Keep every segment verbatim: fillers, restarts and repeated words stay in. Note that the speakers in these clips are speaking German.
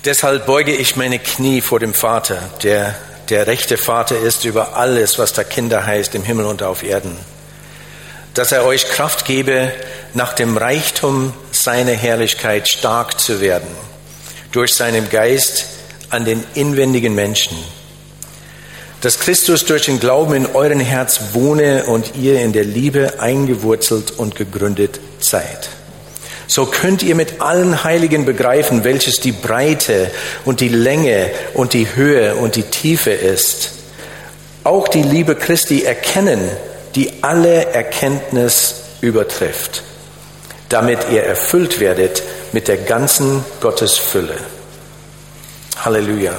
Deshalb beuge ich meine Knie vor dem Vater, der der rechte Vater ist über alles, was da Kinder heißt, im Himmel und auf Erden. Dass er euch Kraft gebe, nach dem Reichtum seiner Herrlichkeit stark zu werden, durch seinen Geist an den inwendigen Menschen. Dass Christus durch den Glauben in euren Herz wohne und ihr in der Liebe eingewurzelt und gegründet seid. So könnt ihr mit allen Heiligen begreifen, welches die Breite und die Länge und die Höhe und die Tiefe ist. Auch die Liebe Christi erkennen, die alle Erkenntnis übertrifft, damit ihr erfüllt werdet mit der ganzen Gottesfülle. Halleluja.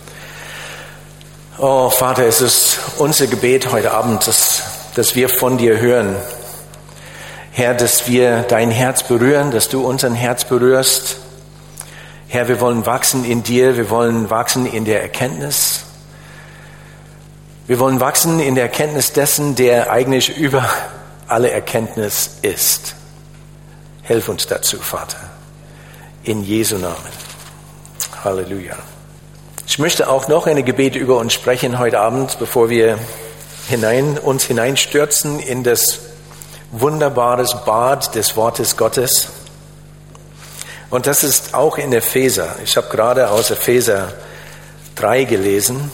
Oh Vater, es ist unser Gebet heute Abend, dass, dass wir von dir hören. Herr, dass wir dein Herz berühren, dass du unser Herz berührst. Herr, wir wollen wachsen in dir, wir wollen wachsen in der Erkenntnis. Wir wollen wachsen in der Erkenntnis dessen, der eigentlich über alle Erkenntnis ist. Hilf uns dazu, Vater. In Jesu Namen. Halleluja. Ich möchte auch noch ein Gebet über uns sprechen heute Abend, bevor wir hinein, uns hineinstürzen in das wunderbares Bad des Wortes Gottes. Und das ist auch in Epheser. Ich habe gerade aus Epheser drei gelesen.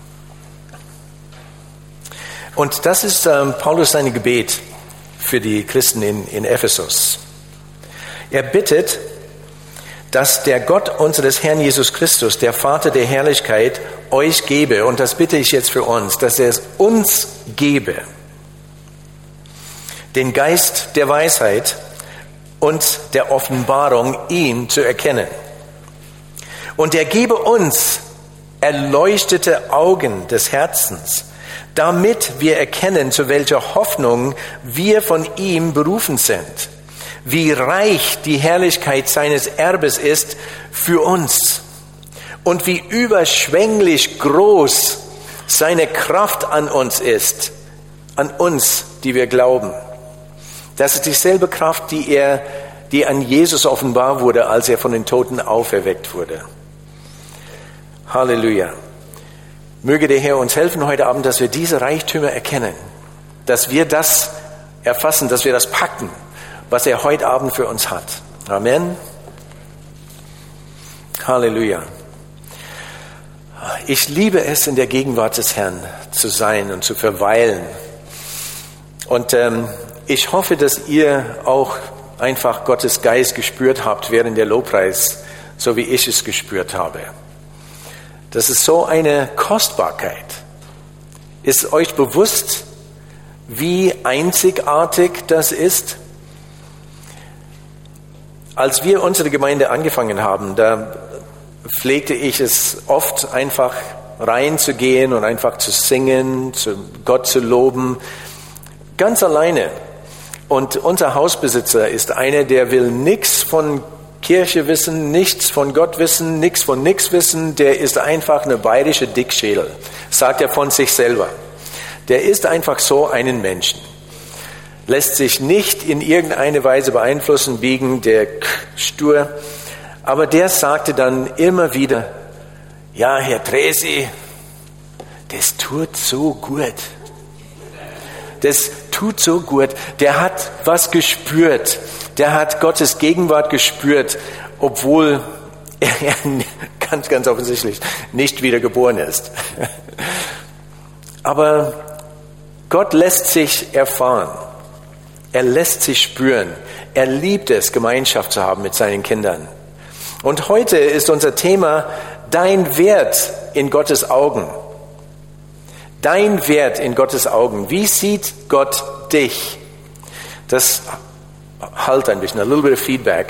Und das ist ähm, Paulus sein Gebet für die Christen in, in Ephesus. Er bittet, dass der Gott unseres Herrn Jesus Christus, der Vater der Herrlichkeit, euch gebe, und das bitte ich jetzt für uns, dass er es uns gebe, den Geist der Weisheit und der Offenbarung, ihn zu erkennen. Und er gebe uns erleuchtete Augen des Herzens, damit wir erkennen, zu welcher Hoffnung wir von ihm berufen sind, wie reich die Herrlichkeit seines Erbes ist für uns und wie überschwänglich groß seine Kraft an uns ist, an uns, die wir glauben. Das ist dieselbe Kraft, die er, die an Jesus offenbar wurde, als er von den Toten auferweckt wurde. Halleluja. Möge der Herr uns helfen heute Abend, dass wir diese Reichtümer erkennen, dass wir das erfassen, dass wir das packen, was er heute Abend für uns hat. Amen. Halleluja. Ich liebe es, in der Gegenwart des Herrn zu sein und zu verweilen. Und ähm, ich hoffe, dass ihr auch einfach Gottes Geist gespürt habt während der Lobpreis, so wie ich es gespürt habe. Das ist so eine Kostbarkeit. Ist euch bewusst, wie einzigartig das ist? Als wir unsere Gemeinde angefangen haben, da pflegte ich es oft einfach reinzugehen und einfach zu singen, zu Gott zu loben, ganz alleine. Und unser Hausbesitzer ist einer, der will nichts von Kirche wissen, nichts von Gott wissen, nichts von nichts wissen. Der ist einfach eine bayerische Dickschädel, sagt er von sich selber. Der ist einfach so einen Menschen. Lässt sich nicht in irgendeine Weise beeinflussen, biegen, der stur. Aber der sagte dann immer wieder, ja, Herr Tresi, das tut so gut. Das tut so gut. Der hat was gespürt. Der hat Gottes Gegenwart gespürt, obwohl er ganz, ganz offensichtlich nicht wiedergeboren ist. Aber Gott lässt sich erfahren. Er lässt sich spüren. Er liebt es, Gemeinschaft zu haben mit seinen Kindern. Und heute ist unser Thema dein Wert in Gottes Augen. Dein Wert in Gottes Augen. Wie sieht Gott dich? Das halt ein bisschen, a little bit of feedback.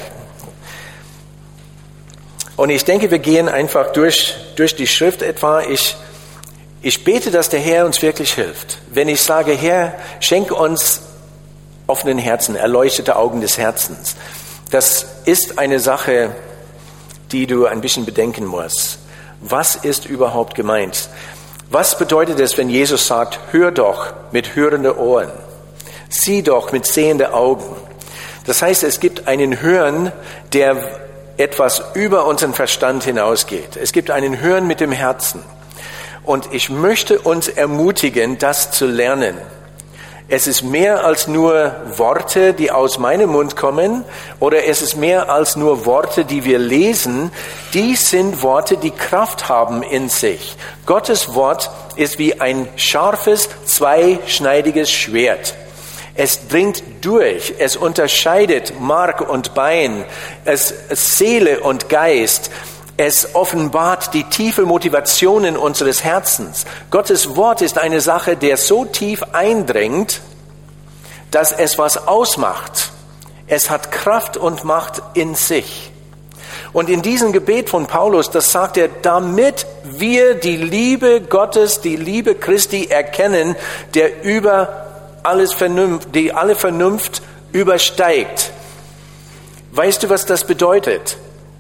Und ich denke, wir gehen einfach durch, durch die Schrift etwa. Ich, ich bete, dass der Herr uns wirklich hilft. Wenn ich sage, Herr, schenke uns offenen Herzen, erleuchtete Augen des Herzens. Das ist eine Sache, die du ein bisschen bedenken musst. Was ist überhaupt gemeint? Was bedeutet es, wenn Jesus sagt, hör doch mit hörenden Ohren, sieh doch mit sehenden Augen? Das heißt, es gibt einen Hören, der etwas über unseren Verstand hinausgeht. Es gibt einen Hören mit dem Herzen. Und ich möchte uns ermutigen, das zu lernen. Es ist mehr als nur Worte, die aus meinem Mund kommen, oder es ist mehr als nur Worte, die wir lesen. Dies sind Worte, die Kraft haben in sich. Gottes Wort ist wie ein scharfes, zweischneidiges Schwert. Es dringt durch, es unterscheidet Mark und Bein, es Seele und Geist. Es offenbart die tiefe Motivationen unseres Herzens. Gottes Wort ist eine Sache, der so tief eindringt, dass es was ausmacht. Es hat Kraft und Macht in sich. Und in diesem Gebet von Paulus, das sagt er, damit wir die Liebe Gottes, die Liebe Christi erkennen, der über alles Vernunft, die alle Vernunft übersteigt. Weißt du, was das bedeutet?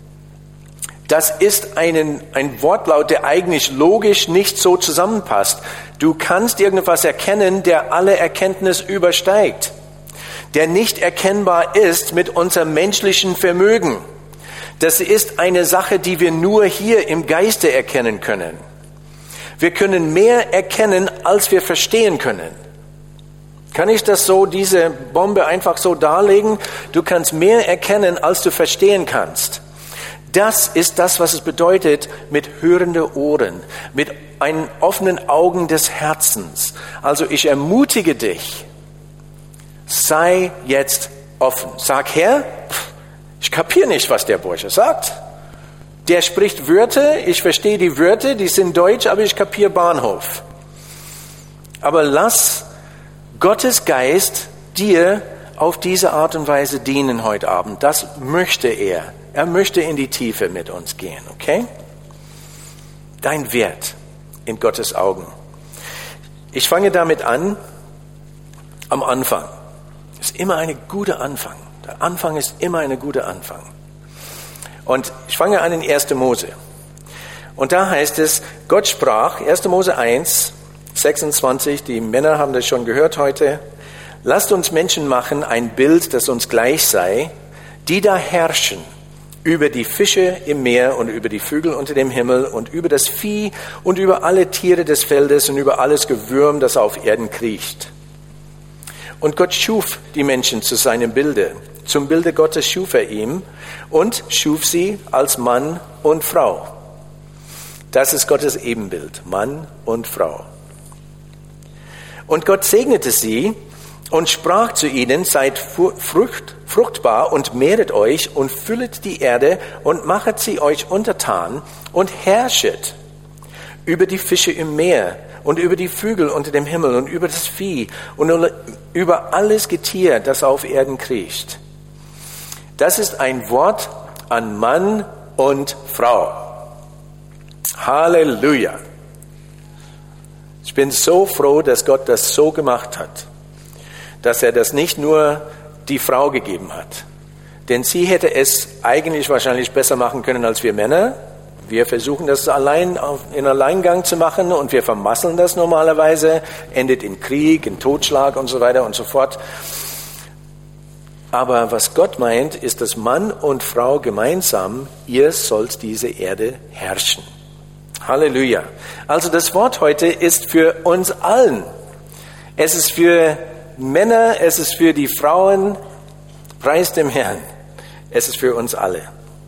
Das ist einen, ein Wortlaut, der eigentlich logisch nicht so zusammenpasst. Du kannst irgendwas erkennen, der alle Erkenntnis übersteigt, der nicht erkennbar ist mit unserem menschlichen Vermögen. Das ist eine Sache, die wir nur hier im Geiste erkennen können. Wir können mehr erkennen, als wir verstehen können. Kann ich das so, diese Bombe einfach so darlegen? Du kannst mehr erkennen, als du verstehen kannst. Das ist das, was es bedeutet mit hörende Ohren, mit einen offenen Augen des Herzens. Also ich ermutige dich, sei jetzt offen. Sag, Herr, ich kapiere nicht, was der Bursche sagt. Der spricht Wörter, ich verstehe die Wörter, die sind deutsch, aber ich kapiere Bahnhof. Aber lass Gottes Geist dir auf diese Art und Weise dienen heute Abend. Das möchte er. Er möchte in die Tiefe mit uns gehen, okay? Dein Wert in Gottes Augen. Ich fange damit an, am Anfang. Ist immer ein guter Anfang. Der Anfang ist immer ein guter Anfang. Und ich fange an in erster Mose. Und da heißt es, Gott sprach, erster Mose eins, sechsundzwanzig, die Männer haben das schon gehört heute, lasst uns Menschen machen, ein Bild, das uns gleich sei, die da herrschen über die Fische im Meer und über die Vögel unter dem Himmel und über das Vieh und über alle Tiere des Feldes und über alles Gewürm, das auf Erden kriecht. Und Gott schuf die Menschen zu seinem Bilde. Zum Bilde Gottes schuf er ihm und schuf sie als Mann und Frau. Das ist Gottes Ebenbild, Mann und Frau. Und Gott segnete sie und sprach zu ihnen, seid frucht, fruchtbar und mehret euch und füllet die Erde und machet sie euch untertan und herrschet über die Fische im Meer und über die Vögel unter dem Himmel und über das Vieh und über alles Getier, das auf Erden kriecht. Das ist ein Wort an Mann und Frau. Halleluja. Ich bin so froh, dass Gott das so gemacht hat, dass er das nicht nur die Frau gegeben hat. Denn sie hätte es eigentlich wahrscheinlich besser machen können als wir Männer. Wir versuchen das allein in Alleingang zu machen und wir vermasseln das normalerweise, endet in Krieg, in Totschlag und so weiter und so fort. Aber was Gott meint, ist, dass Mann und Frau gemeinsam, ihr sollt diese Erde herrschen. Halleluja. Also das Wort heute ist für uns allen. Es ist für Männer, es ist für die Frauen, preis dem Herrn. Es ist für uns alle.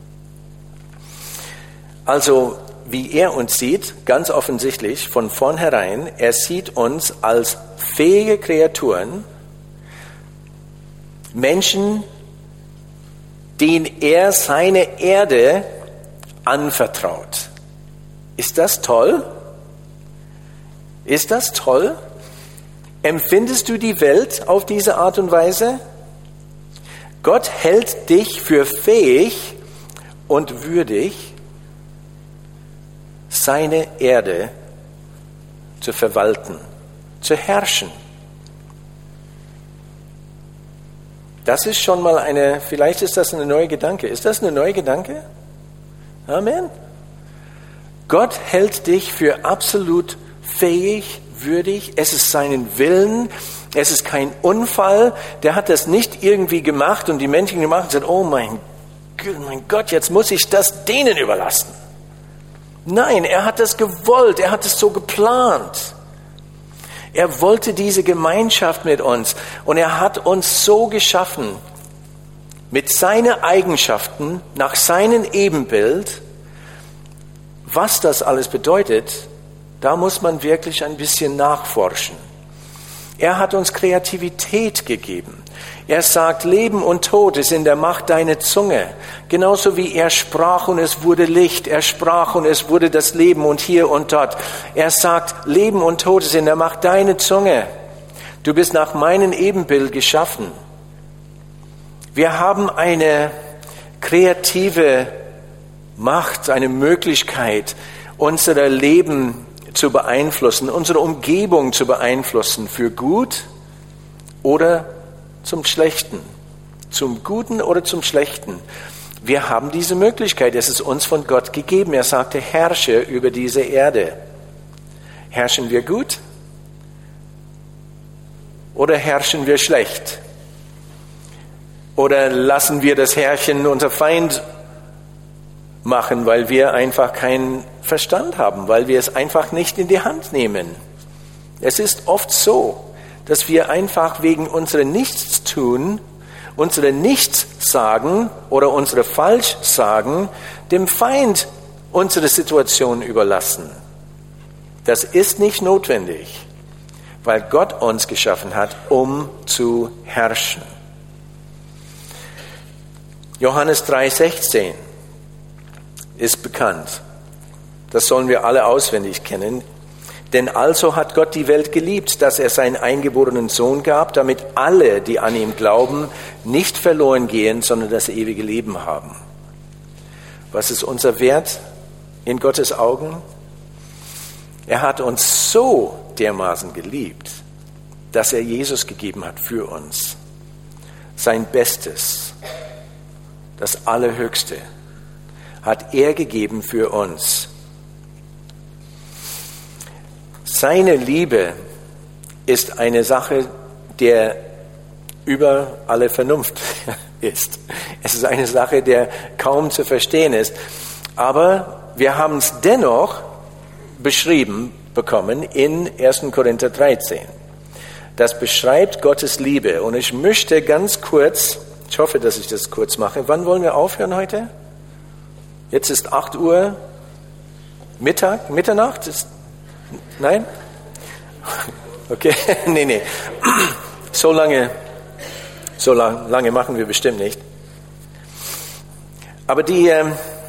Also, wie er uns sieht, ganz offensichtlich von vornherein, er sieht uns als fähige Kreaturen, Menschen, denen er seine Erde anvertraut. Ist das toll? Ist das toll? Empfindest du die Welt auf diese Art und Weise? Gott hält dich für fähig und würdig, seine Erde zu verwalten, zu herrschen. Das ist schon mal eine, vielleicht ist das eine neue Gedanke. Ist das eine neue Gedanke? Amen. Gott hält dich für absolut fähig, würdig. Es ist seinen Willen. Es ist kein Unfall. Der hat das nicht irgendwie gemacht und die Menschen gemacht und gesagt, oh mein mein Gott, jetzt muss ich das denen überlassen. Nein, er hat das gewollt, er hat es so geplant. Er wollte diese Gemeinschaft mit uns und er hat uns so geschaffen, mit seinen Eigenschaften, nach seinem Ebenbild. Was das alles bedeutet, da muss man wirklich ein bisschen nachforschen. Er hat uns Kreativität gegeben. Er sagt, Leben und Tod ist in der Macht deiner Zunge. Genauso wie er sprach und es wurde Licht. Er sprach und es wurde das Leben und hier und dort. Er sagt, Leben und Tod ist in der Macht deiner Zunge. Du bist nach meinem Ebenbild geschaffen. Wir haben eine kreative Macht, eine Möglichkeit, unser Leben zu beeinflussen, unsere Umgebung zu beeinflussen, für gut oder zum Schlechten, zum Guten oder zum Schlechten. Wir haben diese Möglichkeit, es ist uns von Gott gegeben. Er sagte, herrsche über diese Erde. Herrschen wir gut oder herrschen wir schlecht? Oder lassen wir das Herrchen unser Feind machen, weil wir einfach keinen Verstand haben, weil wir es einfach nicht in die Hand nehmen? Es ist oft so, dass wir einfach wegen unserer Nichtstun, unserer Nichtssagen oder unsere Falschsagen dem Feind unsere Situation überlassen. Das ist nicht notwendig, weil Gott uns geschaffen hat, um zu herrschen. Johannes drei sechzehn ist bekannt. Das sollen wir alle auswendig kennen. Denn also hat Gott die Welt geliebt, dass er seinen eingeborenen Sohn gab, damit alle, die an ihm glauben, nicht verloren gehen, sondern das ewige Leben haben. Was ist unser Wert in Gottes Augen? Er hat uns so dermaßen geliebt, dass er Jesus gegeben hat für uns. Sein Bestes, das Allerhöchste, hat er gegeben für uns. Seine Liebe ist eine Sache, der über alle Vernunft ist. Es ist eine Sache, der kaum zu verstehen ist. Aber wir haben es dennoch beschrieben bekommen in ersten Korinther dreizehn. Das beschreibt Gottes Liebe. Und ich möchte ganz kurz, ich hoffe, dass ich das kurz mache. Wann wollen wir aufhören heute? Jetzt ist acht Uhr Mittag, Mitternacht ist Nein? Okay, nee, nee. So lange, so lang, lange machen wir bestimmt nicht. Aber die, ähm,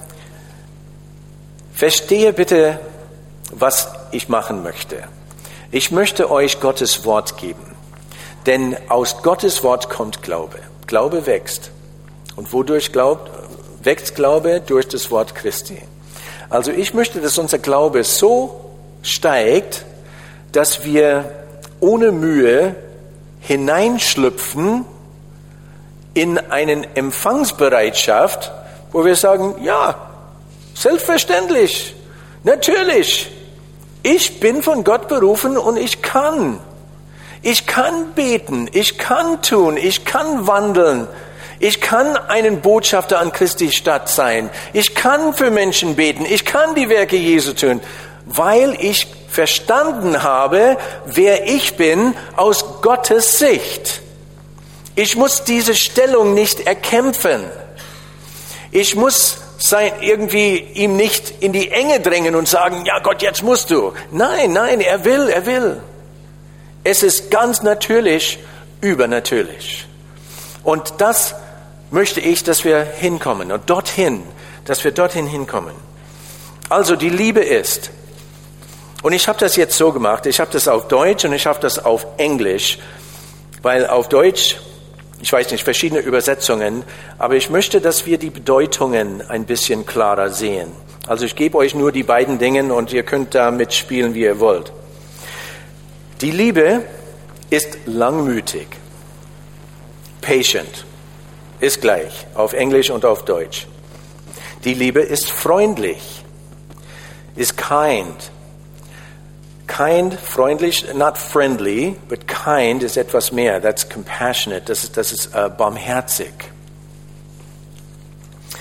verstehe bitte, was ich machen möchte. Ich möchte euch Gottes Wort geben. Denn aus Gottes Wort kommt Glaube. Glaube wächst. Und wodurch glaubt, wächst Glaube? Durch das Wort Christi. Also ich möchte, dass unser Glaube so steigt, dass wir ohne Mühe hineinschlüpfen in eine Empfangsbereitschaft, wo wir sagen, ja, selbstverständlich, natürlich, ich bin von Gott berufen und ich kann. Ich kann beten, ich kann tun, ich kann wandeln, ich kann einen Botschafter an Christi Stadt sein, ich kann für Menschen beten, ich kann die Werke Jesu tun, weil ich verstanden habe, wer ich bin aus Gottes Sicht. Ich muss diese Stellung nicht erkämpfen. Ich muss sein, irgendwie ihm nicht in die Enge drängen und sagen, ja Gott, jetzt musst du. Nein, nein, er will, er will. Es ist ganz natürlich, übernatürlich. Und das möchte ich, dass wir hinkommen und dorthin, dass wir dorthin hinkommen. Also die Liebe ist, und ich habe das jetzt so gemacht, ich habe das auf Deutsch und ich habe das auf Englisch, weil auf Deutsch, ich weiß nicht, verschiedene Übersetzungen, aber ich möchte, dass wir die Bedeutungen ein bisschen klarer sehen. Also ich gebe euch nur die beiden Dinge und ihr könnt da mitspielen, wie ihr wollt. Die Liebe ist langmütig. Patient ist gleich, auf Englisch und auf Deutsch. Die Liebe ist freundlich, ist kind. Kind, freundlich, not friendly, but kind ist etwas mehr. That's compassionate, das ist, das ist uh, barmherzig.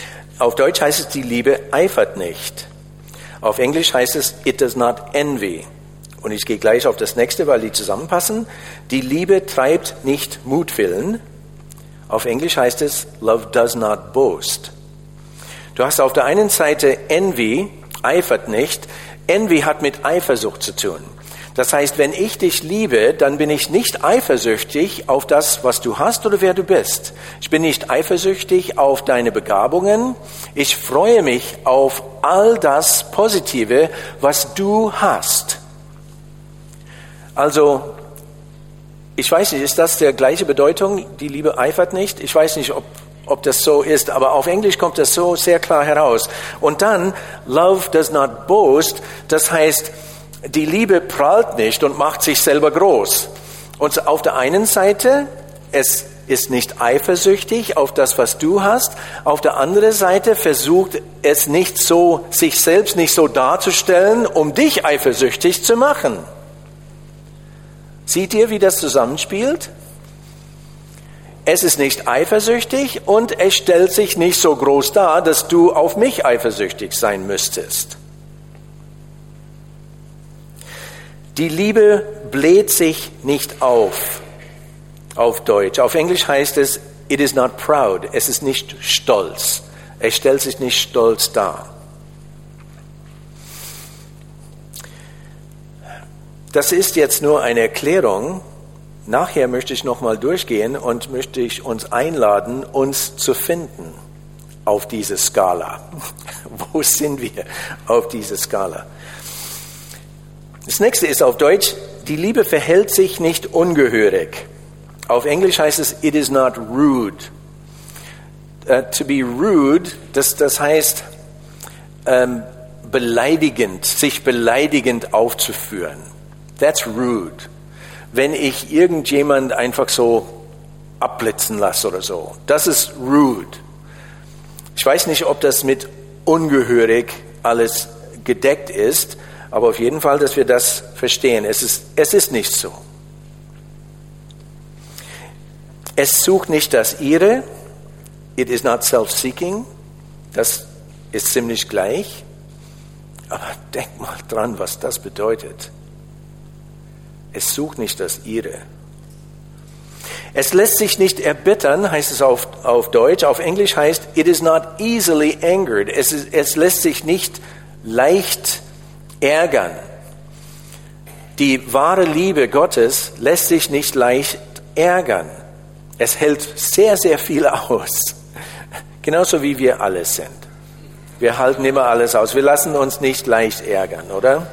Auf Deutsch heißt es, die Liebe eifert nicht. Auf Englisch heißt es, it does not envy. Und ich gehe gleich auf das nächste, weil die zusammenpassen. Die Liebe treibt nicht Mutwillen. Auf Englisch heißt es, love does not boast. Du hast auf der einen Seite envy, eifert nicht. Envy hat mit Eifersucht zu tun. Das heißt, wenn ich dich liebe, dann bin ich nicht eifersüchtig auf das, was du hast oder wer du bist. Ich bin nicht eifersüchtig auf deine Begabungen. Ich freue mich auf all das Positive, was du hast. Also, ich weiß nicht, ist das der gleiche Bedeutung? Die Liebe eifert nicht? Ich weiß nicht, ob, ob das so ist, aber auf Englisch kommt das so sehr klar heraus. Und dann, love does not boast, das heißt, die Liebe prahlt nicht und macht sich selber groß. Und auf der einen Seite, es ist nicht eifersüchtig auf das, was du hast. Auf der anderen Seite versucht es nicht so, sich selbst nicht so darzustellen, um dich eifersüchtig zu machen. Seht ihr, wie das zusammenspielt? Es ist nicht eifersüchtig und es stellt sich nicht so groß dar, dass du auf mich eifersüchtig sein müsstest. Die Liebe bläht sich nicht auf, auf Deutsch. Auf Englisch heißt es, it is not proud. Es ist nicht stolz. Es stellt sich nicht stolz dar. Das ist jetzt nur eine Erklärung. Nachher möchte ich nochmal durchgehen und möchte ich uns einladen, uns zu finden auf diese Skala. Wo sind wir auf dieser Skala? Das nächste ist auf Deutsch, die Liebe verhält sich nicht ungehörig. Auf Englisch heißt es, it is not rude. Uh, to be rude, das, das heißt ähm, beleidigend, sich beleidigend aufzuführen. That's rude. Wenn ich irgendjemand einfach so abblitzen lasse oder so. Das ist rude. Ich weiß nicht, ob das mit ungehörig alles gedeckt ist, aber auf jeden Fall, dass wir das verstehen. Es ist, es ist nicht so. Es sucht nicht das Ihre. It is not self-seeking. Das ist ziemlich gleich. Aber denk mal dran, was das bedeutet. Es sucht nicht das Ihre. Es lässt sich nicht erbittern, heißt es auf, auf Deutsch. Auf Englisch heißt, it is not easily angered. Es, ist, es lässt sich nicht leicht ärgern. Die wahre Liebe Gottes lässt sich nicht leicht ärgern. Es hält sehr, sehr viel aus. Genauso wie wir alle sind. Wir halten immer alles aus. Wir lassen uns nicht leicht ärgern, oder?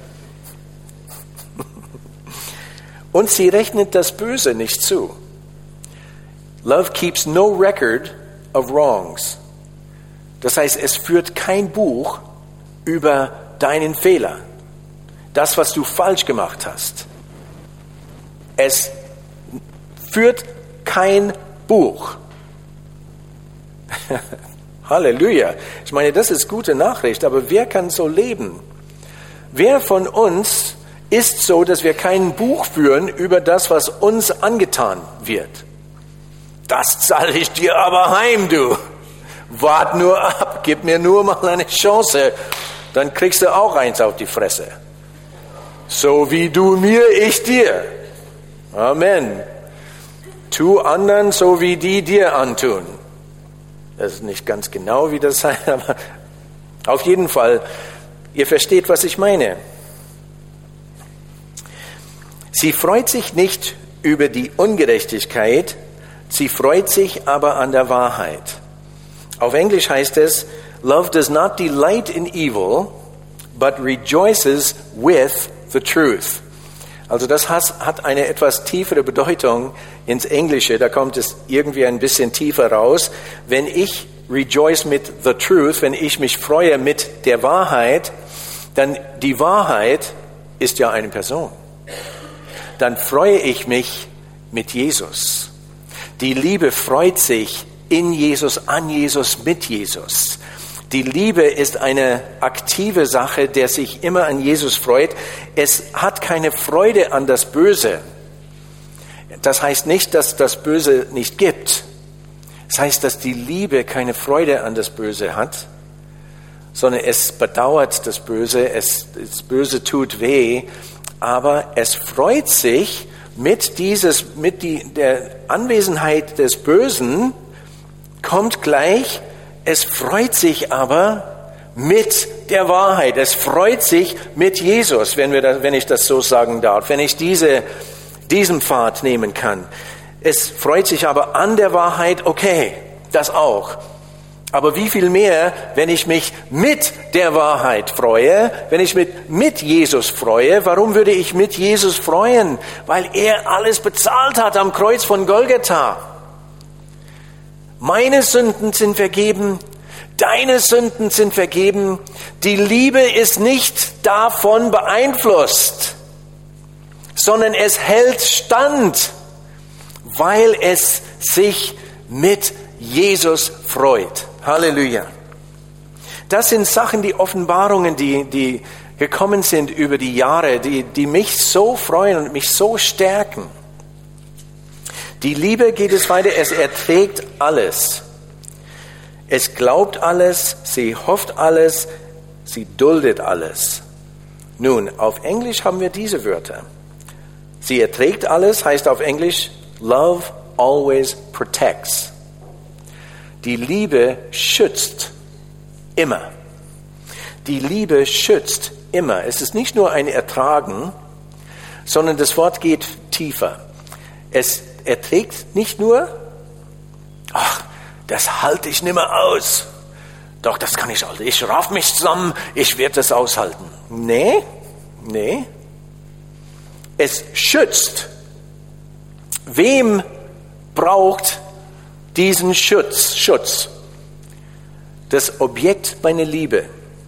Und sie rechnet das Böse nicht zu. Love keeps no record of wrongs. Das heißt, es führt kein Buch über deinen Fehler. Das, was du falsch gemacht hast. Es führt kein Buch. Halleluja. Ich meine, das ist gute Nachricht, aber wer kann so leben? Wer von uns ist so, dass wir kein Buch führen über das, was uns angetan wird? Das zahle ich dir aber heim, du. Wart nur ab, gib mir nur mal eine Chance, dann kriegst du auch eins auf die Fresse. So wie du mir, ich dir. Amen. Tu anderen, so wie die dir antun. Das ist nicht ganz genau, wie das heißt, aber auf jeden Fall, ihr versteht, was ich meine. Sie freut sich nicht über die Ungerechtigkeit, sie freut sich aber an der Wahrheit. Auf Englisch heißt es, love does not delight in evil, but rejoices with the truth. Also das hat eine etwas tiefere Bedeutung ins Englische, da kommt es irgendwie ein bisschen tiefer raus. Wenn ich rejoice mit the truth, wenn ich mich freue mit der Wahrheit, dann die Wahrheit ist ja eine Person. Dann freue ich mich mit Jesus. Die Liebe freut sich in Jesus, an Jesus, mit Jesus. Die Liebe ist eine aktive Sache, der sich immer an Jesus freut. Es hat keine Freude an das Böse. Das heißt nicht, dass das Böse nicht gibt. Das heißt, dass die Liebe keine Freude an das Böse hat, sondern es bedauert das Böse, es, das Böse tut weh, aber es freut sich mit, dieses, mit die, der Anwesenheit des Bösen, kommt gleich, es freut sich aber mit der Wahrheit, es freut sich mit Jesus, wenn, wir das, wenn ich das so sagen darf, wenn ich diese, diesen Pfad nehmen kann. Es freut sich aber an der Wahrheit, okay, das auch. Aber wie viel mehr, wenn ich mich mit der Wahrheit freue, wenn ich mich mit Jesus freue. Warum würde ich mit Jesus freuen? Weil er alles bezahlt hat am Kreuz von Golgatha. Meine Sünden sind vergeben, deine Sünden sind vergeben. Die Liebe ist nicht davon beeinflusst, sondern es hält stand, weil es sich mit Jesus freut. Halleluja. Das sind Sachen, die Offenbarungen, die, die gekommen sind über die Jahre, die, die mich so freuen und mich so stärken. Die Liebe geht es weiter, es erträgt alles. Es glaubt alles, sie hofft alles, sie duldet alles. Nun, auf Englisch haben wir diese Wörter. Sie erträgt alles, heißt auf Englisch, love always protects. Die Liebe schützt immer. Die Liebe schützt immer. Es ist nicht nur ein Ertragen, sondern das Wort geht tiefer. Es erträgt nicht nur, ach, das halte ich nimmer aus. Doch, das kann ich halten. Ich raff mich zusammen, ich werde das aushalten. Nee, nee. Es schützt. Wem braucht diesen Schutz, Schutz? Das Objekt meiner Liebe.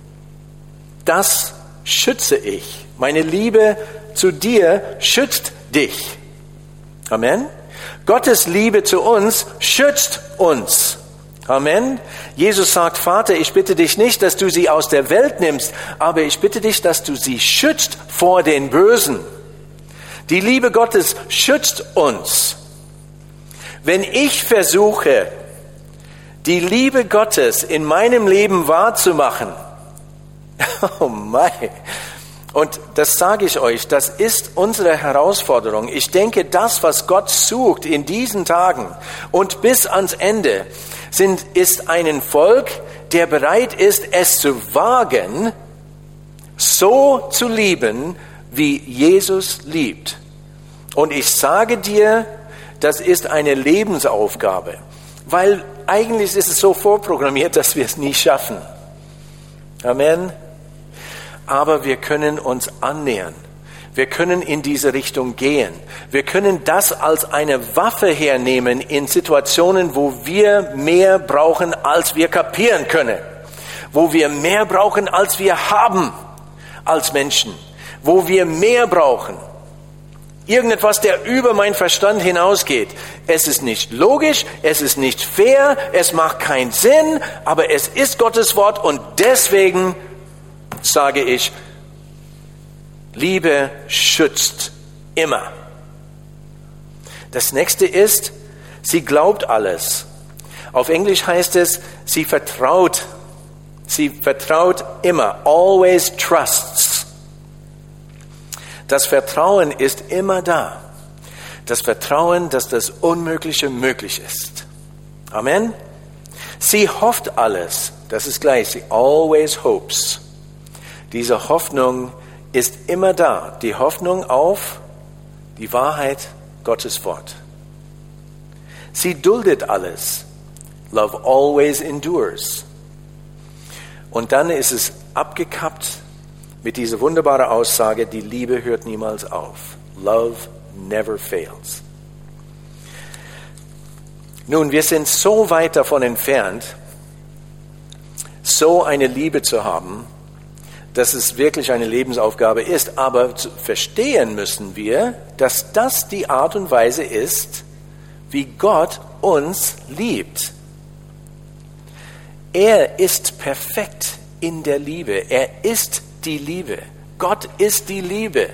Das schütze ich. Meine Liebe zu dir schützt dich. Amen. Gottes Liebe zu uns schützt uns. Amen. Jesus sagt, Vater, ich bitte dich nicht, dass du sie aus der Welt nimmst, aber ich bitte dich, dass du sie schützt vor den Bösen. Die Liebe Gottes schützt uns. Wenn ich versuche, die Liebe Gottes in meinem Leben wahrzumachen, oh mein, und das sage ich euch, das ist unsere Herausforderung. Ich denke, das, was Gott sucht in diesen Tagen und bis ans Ende, sind, ist ein Volk, der bereit ist, es zu wagen, so zu lieben, wie Jesus liebt. Und ich sage dir, das ist eine Lebensaufgabe, weil eigentlich ist es so vorprogrammiert, dass wir es nie schaffen. Amen. Aber wir können uns annähern. Wir können in diese Richtung gehen. Wir können das als eine Waffe hernehmen in Situationen, wo wir mehr brauchen, als wir kapieren können. Wo wir mehr brauchen, als wir haben als Menschen. Wo wir mehr brauchen. Irgendetwas, der über meinen Verstand hinausgeht. Es ist nicht logisch, es ist nicht fair, es macht keinen Sinn, aber es ist Gottes Wort und deswegen sage ich, Liebe schützt immer. Das nächste ist, sie glaubt alles. Auf Englisch heißt es, sie vertraut. Sie vertraut immer. Always trusts. Das Vertrauen ist immer da. Das Vertrauen, dass das Unmögliche möglich ist. Amen. Sie hofft alles. Das ist gleich. Sie always hopes. Diese Hoffnung ist immer da. Die Hoffnung auf die Wahrheit Gottes Wort. Sie duldet alles. Love always endures. Und dann ist es abgekappt mit dieser wunderbaren Aussage, die Liebe hört niemals auf. Love never fails. Nun, wir sind so weit davon entfernt, so eine Liebe zu haben, dass es wirklich eine Lebensaufgabe ist. Aber verstehen müssen wir, dass das die Art und Weise ist, wie Gott uns liebt. Er ist perfekt in der Liebe. Er ist die Liebe. Gott ist die Liebe.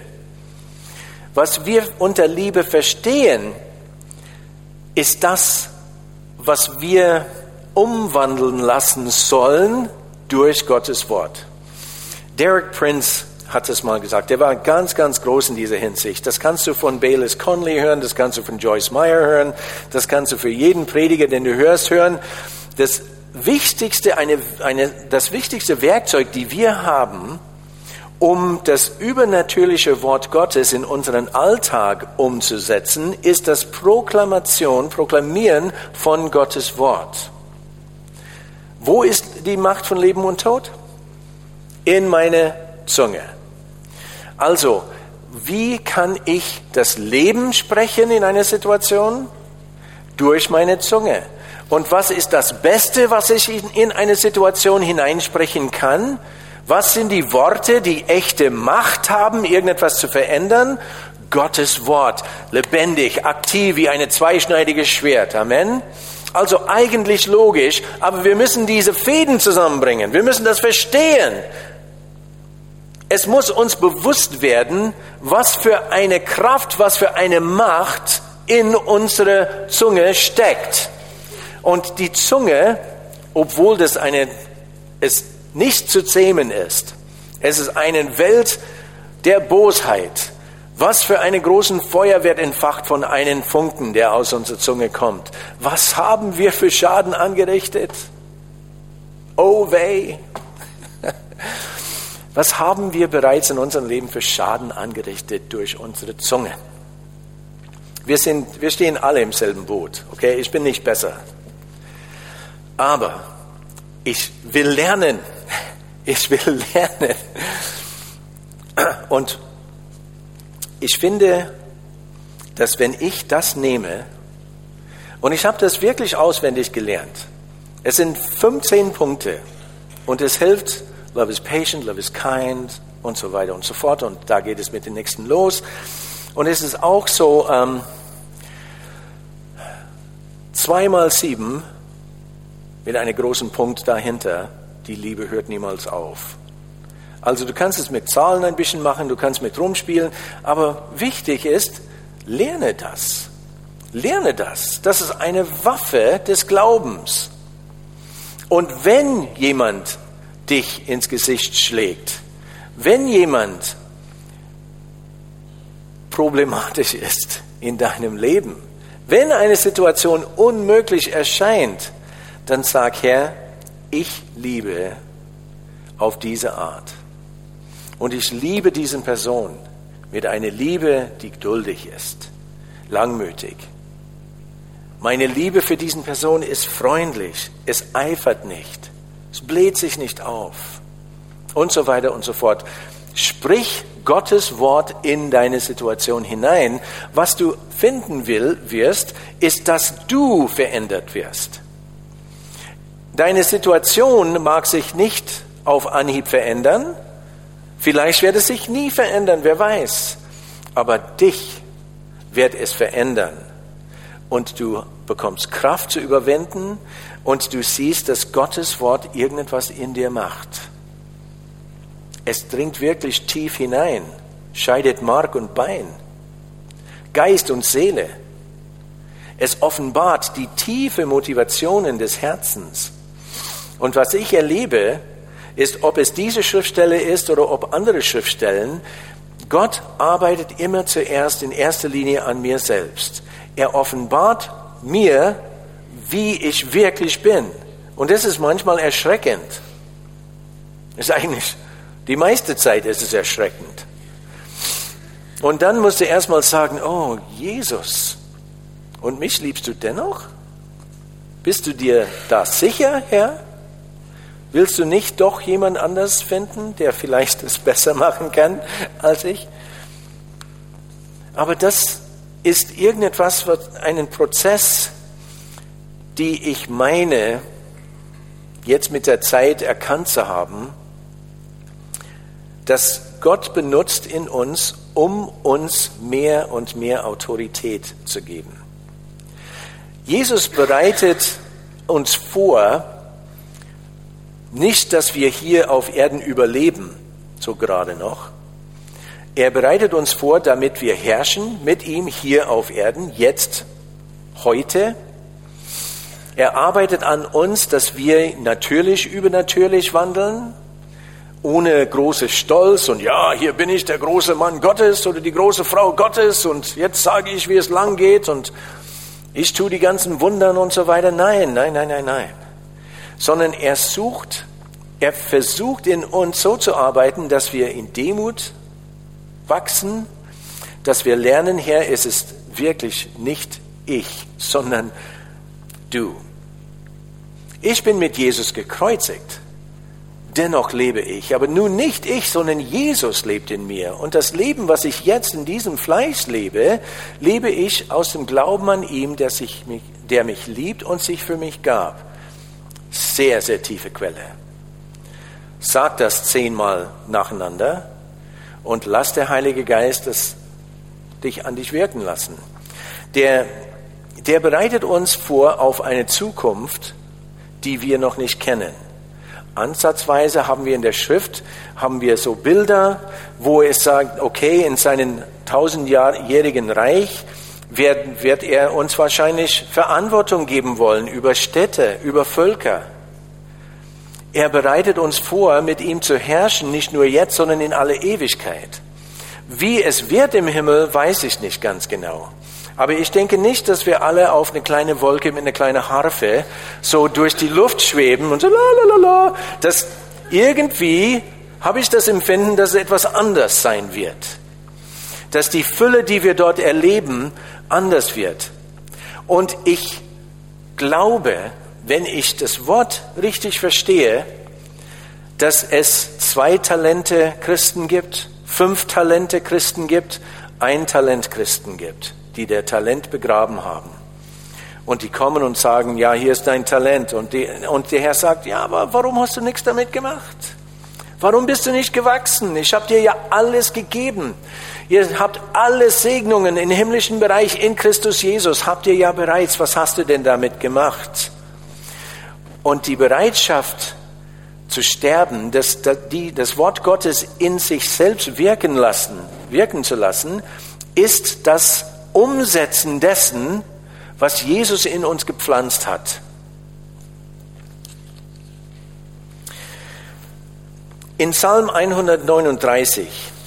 Was wir unter Liebe verstehen, ist das, was wir umwandeln lassen sollen durch Gottes Wort. Derek Prince hat es mal gesagt, der war ganz, ganz groß in dieser Hinsicht. Das kannst du von Baylis Conley hören, das kannst du von Joyce Meyer hören, das kannst du für jeden Prediger, den du hörst, hören. Das wichtigste, eine, eine, das wichtigste Werkzeug, die wir haben, um das übernatürliche Wort Gottes in unseren Alltag umzusetzen, ist das Proklamation, Proklamieren von Gottes Wort. Wo ist die Macht von Leben und Tod? In meine Zunge. Also, wie kann ich das Leben sprechen in einer Situation? Durch meine Zunge. Und was ist das Beste, was ich in eine Situation hineinsprechen kann? Was sind die Worte, die echte Macht haben, irgendetwas zu verändern? Gottes Wort, lebendig, aktiv wie ein zweischneidiges Schwert. Amen. Also eigentlich logisch, aber wir müssen diese Fäden zusammenbringen. Wir müssen das verstehen. Es muss uns bewusst werden, was für eine Kraft, was für eine Macht in unserer Zunge steckt. Und die Zunge, obwohl das eine, es nicht zu zähmen ist, es ist eine Welt der Bosheit. Was für einen großen Feuer wird entfacht von einem Funken, der aus unserer Zunge kommt. Was haben wir für Schaden angerichtet? Oh weh! Was haben wir bereits in unserem Leben für Schaden angerichtet durch unsere Zunge? Wir sind, wir stehen alle im selben Boot, okay? Ich bin nicht besser. Aber ich will lernen. Ich will lernen. Und ich finde, dass wenn ich das nehme, und ich habe das wirklich auswendig gelernt, es sind fünfzehn Punkte und es hilft, Love is patient, love is kind und so weiter und so fort. Und da geht es mit den nächsten los. Und es ist auch so, ähm, zwei mal sieben mit einem großen Punkt dahinter, die Liebe hört niemals auf. Also du kannst es mit Zahlen ein bisschen machen, du kannst mit rumspielen, aber wichtig ist, lerne das. Lerne das. Das ist eine Waffe des Glaubens. Und wenn jemand dich ins Gesicht schlägt, wenn jemand problematisch ist in deinem Leben, wenn eine Situation unmöglich erscheint, dann sag, Herr, ich liebe auf diese Art. Und ich liebe diese Person mit einer Liebe, die geduldig ist, langmütig. Meine Liebe für diese Person ist freundlich, es eifert nicht, es bläht sich nicht auf und so weiter und so fort. Sprich Gottes Wort in deine Situation hinein. Was du finden will, wirst, ist, dass du verändert wirst. Deine Situation mag sich nicht auf Anhieb verändern. Vielleicht wird es sich nie verändern, wer weiß. Aber dich wird es verändern. Und du bekommst Kraft zu überwinden und du siehst, dass Gottes Wort irgendetwas in dir macht. Es dringt wirklich tief hinein, scheidet Mark und Bein, Geist und Seele. Es offenbart die tiefe Motivationen des Herzens. Und was ich erlebe, ist, ob es diese Schriftstelle ist oder ob andere Schriftstellen, Gott arbeitet immer zuerst in erster Linie an mir selbst. Er offenbart mir, wie ich wirklich bin. Und das ist manchmal erschreckend. Das ist eigentlich, die meiste Zeit ist es erschreckend. Und dann musst du erstmal sagen, oh Jesus, und mich liebst du dennoch? Bist du dir da sicher, Herr? Willst du nicht doch jemand anders finden, der vielleicht es besser machen kann als ich? Aber das ist irgendetwas, was einen Prozess, die ich meine, jetzt mit der Zeit erkannt zu haben, dass Gott benutzt in uns, um uns mehr und mehr Autorität zu geben. Jesus bereitet uns vor, nicht, dass wir hier auf Erden überleben, so gerade noch. Er bereitet uns vor, damit wir herrschen mit ihm hier auf Erden, jetzt, heute. Er arbeitet an uns, dass wir natürlich übernatürlich wandeln, ohne große Stolz und ja, hier bin ich der große Mann Gottes oder die große Frau Gottes und jetzt sage ich, wie es lang geht und ich tue die ganzen Wundern und so weiter. Nein, nein, nein, nein, nein. Sondern er sucht, er versucht in uns so zu arbeiten, dass wir in Demut wachsen, dass wir lernen, Herr, es ist wirklich nicht ich, sondern du. Ich bin mit Jesus gekreuzigt. Dennoch lebe ich, aber nun nicht ich, sondern Jesus lebt in mir. Und das Leben, was ich jetzt in diesem Fleisch lebe, lebe ich aus dem Glauben an ihm, der, sich mich, der mich liebt und sich für mich gab. Sehr, sehr tiefe Quelle. Sag das zehnmal nacheinander und lass der Heilige Geist das dich an dich wirken lassen. Der, der bereitet uns vor auf eine Zukunft, die wir noch nicht kennen. Ansatzweise haben wir in der Schrift, haben wir so Bilder, wo es sagt, okay, in seinem tausendjährigen Reich wird, wird er uns wahrscheinlich Verantwortung geben wollen über Städte, über Völker. Er bereitet uns vor, mit ihm zu herrschen, nicht nur jetzt, sondern in alle Ewigkeit. Wie es wird im Himmel, weiß ich nicht ganz genau. Aber ich denke nicht, dass wir alle auf eine kleine Wolke mit einer kleinen Harfe so durch die Luft schweben und so lalalala. Das irgendwie habe ich das Empfinden, dass es etwas anders sein wird. Dass die Fülle, die wir dort erleben, anders wird. Und ich glaube, wenn ich das Wort richtig verstehe, dass es zwei Talente Christen gibt, fünf Talente Christen gibt, ein Talent Christen gibt, die der Talent begraben haben. Und die kommen und sagen, ja, hier ist dein Talent. Und, die, und der Herr sagt, ja, aber warum hast du nichts damit gemacht? Warum bist du nicht gewachsen? Ich habe dir ja alles gegeben. Ihr habt alle Segnungen im himmlischen Bereich in Christus Jesus. Habt ihr ja bereits. Was hast du denn damit gemacht? Und die Bereitschaft zu sterben, das, das, die, das Wort Gottes in sich selbst wirken lassen, wirken zu lassen, ist das Umsetzen dessen, was Jesus in uns gepflanzt hat. In Psalm hundertneununddreißig,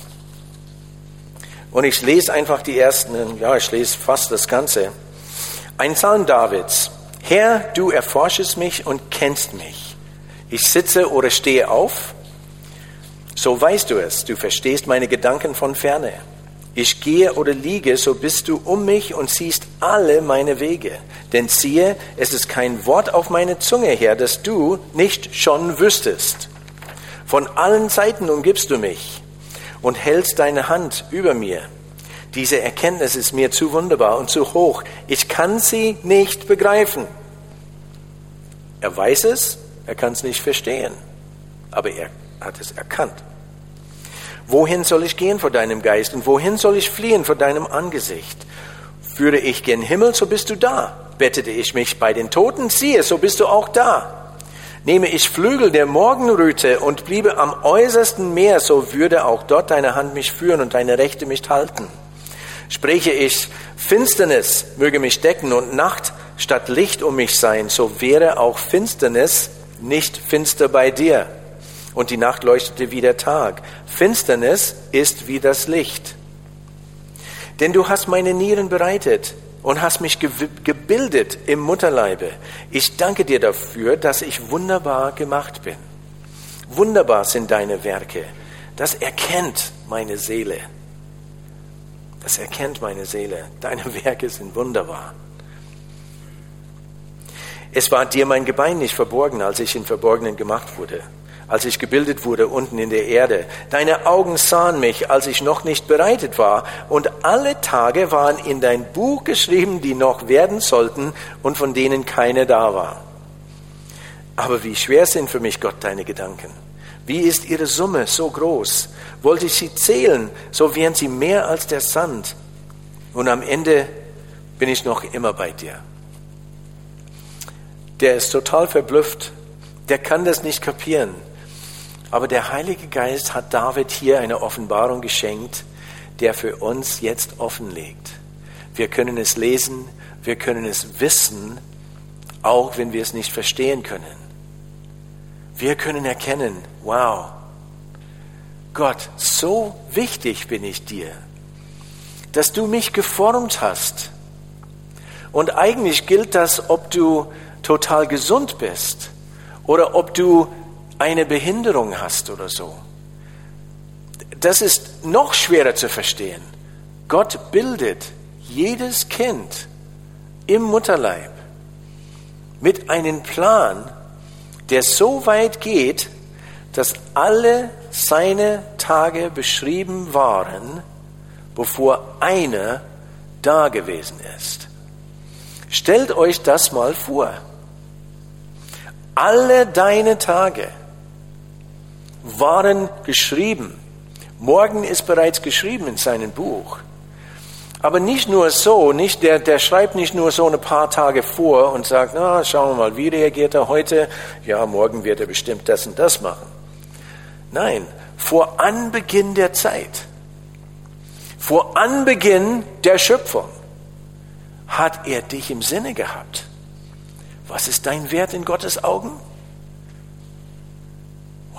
und ich lese einfach die ersten, ja, ich lese fast das Ganze, ein Psalm Davids. Herr, du erforschest mich und kennst mich. Ich sitze oder stehe auf, so weißt du es, du verstehst meine Gedanken von ferne. Ich gehe oder liege, so bist du um mich und siehst alle meine Wege. Denn siehe, es ist kein Wort auf meine Zunge her, das du nicht schon wüsstest. Von allen Seiten umgibst du mich und hältst deine Hand über mir. Diese Erkenntnis ist mir zu wunderbar und zu hoch. Ich kann sie nicht begreifen. Er weiß es, er kann es nicht verstehen, aber er hat es erkannt. Wohin soll ich gehen vor deinem Geist und wohin soll ich fliehen vor deinem Angesicht? Führe ich gen Himmel, so bist du da. Bettete ich mich bei den Toten, siehe, so bist du auch da. Nehme ich Flügel der Morgenröte und bliebe am äußersten Meer, so würde auch dort deine Hand mich führen und deine Rechte mich halten. Spreche ich, Finsternis möge mich decken und Nacht statt Licht um mich sein, so wäre auch Finsternis nicht finster bei dir. Und die Nacht leuchtete wie der Tag. Finsternis ist wie das Licht. Denn du hast meine Nieren bereitet und hast mich gebildet im Mutterleibe. Ich danke dir dafür, dass ich wunderbar gemacht bin. Wunderbar sind deine Werke. Das erkennt meine Seele. Das erkennt meine Seele. Deine Werke sind wunderbar. Es war dir mein Gebein nicht verborgen, als ich im Verborgenen gemacht wurde, als ich gebildet wurde unten in der Erde. Deine Augen sahen mich, als ich noch nicht bereitet war, und alle Tage waren in dein Buch geschrieben, die noch werden sollten und von denen keine da war. Aber wie schwer sind für mich, Gott, deine Gedanken? Wie ist ihre Summe so groß? Wollte ich sie zählen, so wären sie mehr als der Sand. Und am Ende bin ich noch immer bei dir. Der ist total verblüfft. Der kann das nicht kapieren. Aber der Heilige Geist hat David hier eine Offenbarung geschenkt, der für uns jetzt offenlegt. Wir können es lesen, wir können es wissen, auch wenn wir es nicht verstehen können. Wir können erkennen, wow, Gott, so wichtig bin ich dir, dass du mich geformt hast. Und eigentlich gilt das, ob du total gesund bist oder ob du eine Behinderung hast oder so. Das ist noch schwerer zu verstehen. Gott bildet jedes Kind im Mutterleib mit einem Plan, der so weit geht, dass alle seine Tage beschrieben waren, bevor einer da gewesen ist. Stellt euch das mal vor. Alle deine Tage waren geschrieben. Morgen ist bereits geschrieben in seinem Buch. Aber nicht nur so, nicht, der, der schreibt nicht nur so ein paar Tage vor und sagt, na, schauen wir mal, wie reagiert er heute? Ja, morgen wird er bestimmt das und das machen. Nein, vor Anbeginn der Zeit, vor Anbeginn der Schöpfung, hat er dich im Sinne gehabt. Was ist dein Wert in Gottes Augen? Wow.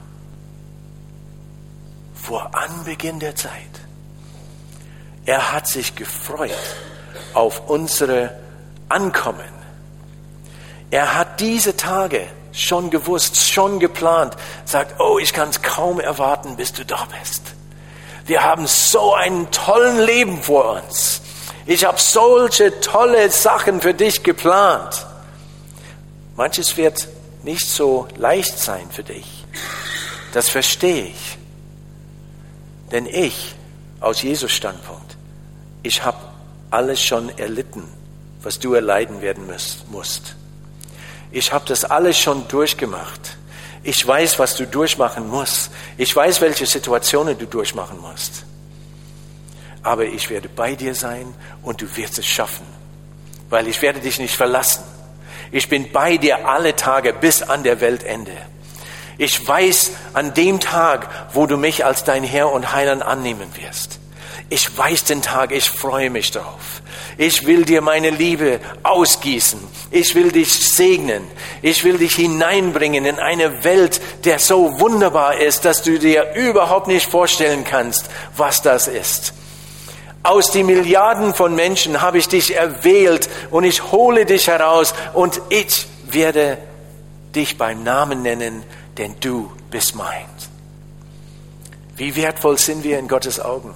Vor Anbeginn der Zeit. Er hat sich gefreut auf unsere Ankommen. Er hat diese Tage schon gewusst, schon geplant. Sagt, oh, ich kann es kaum erwarten, bis du da bist. Wir haben so einen tollen Leben vor uns. Ich habe solche tolle Sachen für dich geplant. Manches wird nicht so leicht sein für dich. Das verstehe ich. Denn ich, aus Jesus Standpunkt, ich habe alles schon erlitten, was du erleiden werden musst. Ich habe das alles schon durchgemacht. Ich weiß, was du durchmachen musst. Ich weiß, welche Situationen du durchmachen musst. Aber ich werde bei dir sein und du wirst es schaffen, weil ich werde dich nicht verlassen. Ich bin bei dir alle Tage bis an der Weltende. Ich weiß an dem Tag, wo du mich als dein Herr und Heiland annehmen wirst. Ich weiß den Tag, ich freue mich drauf. Ich will dir meine Liebe ausgießen. Ich will dich segnen. Ich will dich hineinbringen in eine Welt, der so wunderbar ist, dass du dir überhaupt nicht vorstellen kannst, was das ist. Aus den Milliarden von Menschen habe ich dich erwählt und ich hole dich heraus und ich werde dich beim Namen nennen, denn du bist mein. Wie wertvoll sind wir in Gottes Augen?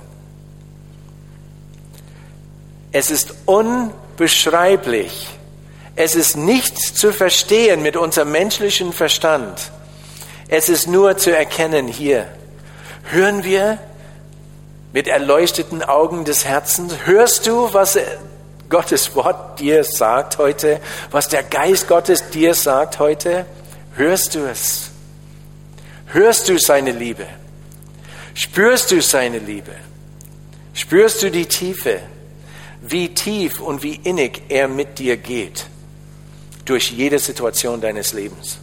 Es ist unbeschreiblich. Es ist nicht zu verstehen mit unserem menschlichen Verstand. Es ist nur zu erkennen hier. Hören wir mit erleuchteten Augen des Herzens? Hörst du, was Gottes Wort dir sagt heute? Was der Geist Gottes dir sagt heute? Hörst du es? Hörst du seine Liebe? Spürst du seine Liebe? Spürst du die Tiefe? Wie tief und wie innig er mit dir geht durch jede Situation deines Lebens.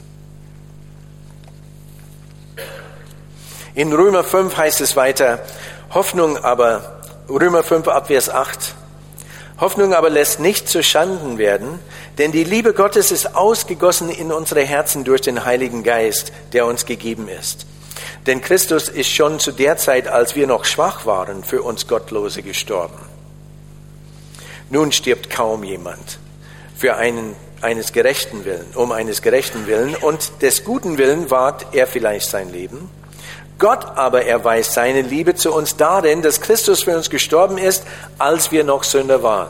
In Römer fünf heißt es weiter, Hoffnung aber, Römer fünf ab Vers acht, Hoffnung aber lässt nicht zu Schanden werden, denn die Liebe Gottes ist ausgegossen in unsere Herzen durch den Heiligen Geist, der uns gegeben ist. Denn Christus ist schon zu der Zeit, als wir noch schwach waren, für uns Gottlose gestorben. Nun stirbt kaum jemand für einen, eines gerechten Willen, um eines gerechten Willen, und des guten Willen wagt er vielleicht sein Leben. Gott aber erweist seine Liebe zu uns darin, dass Christus für uns gestorben ist, als wir noch Sünder waren.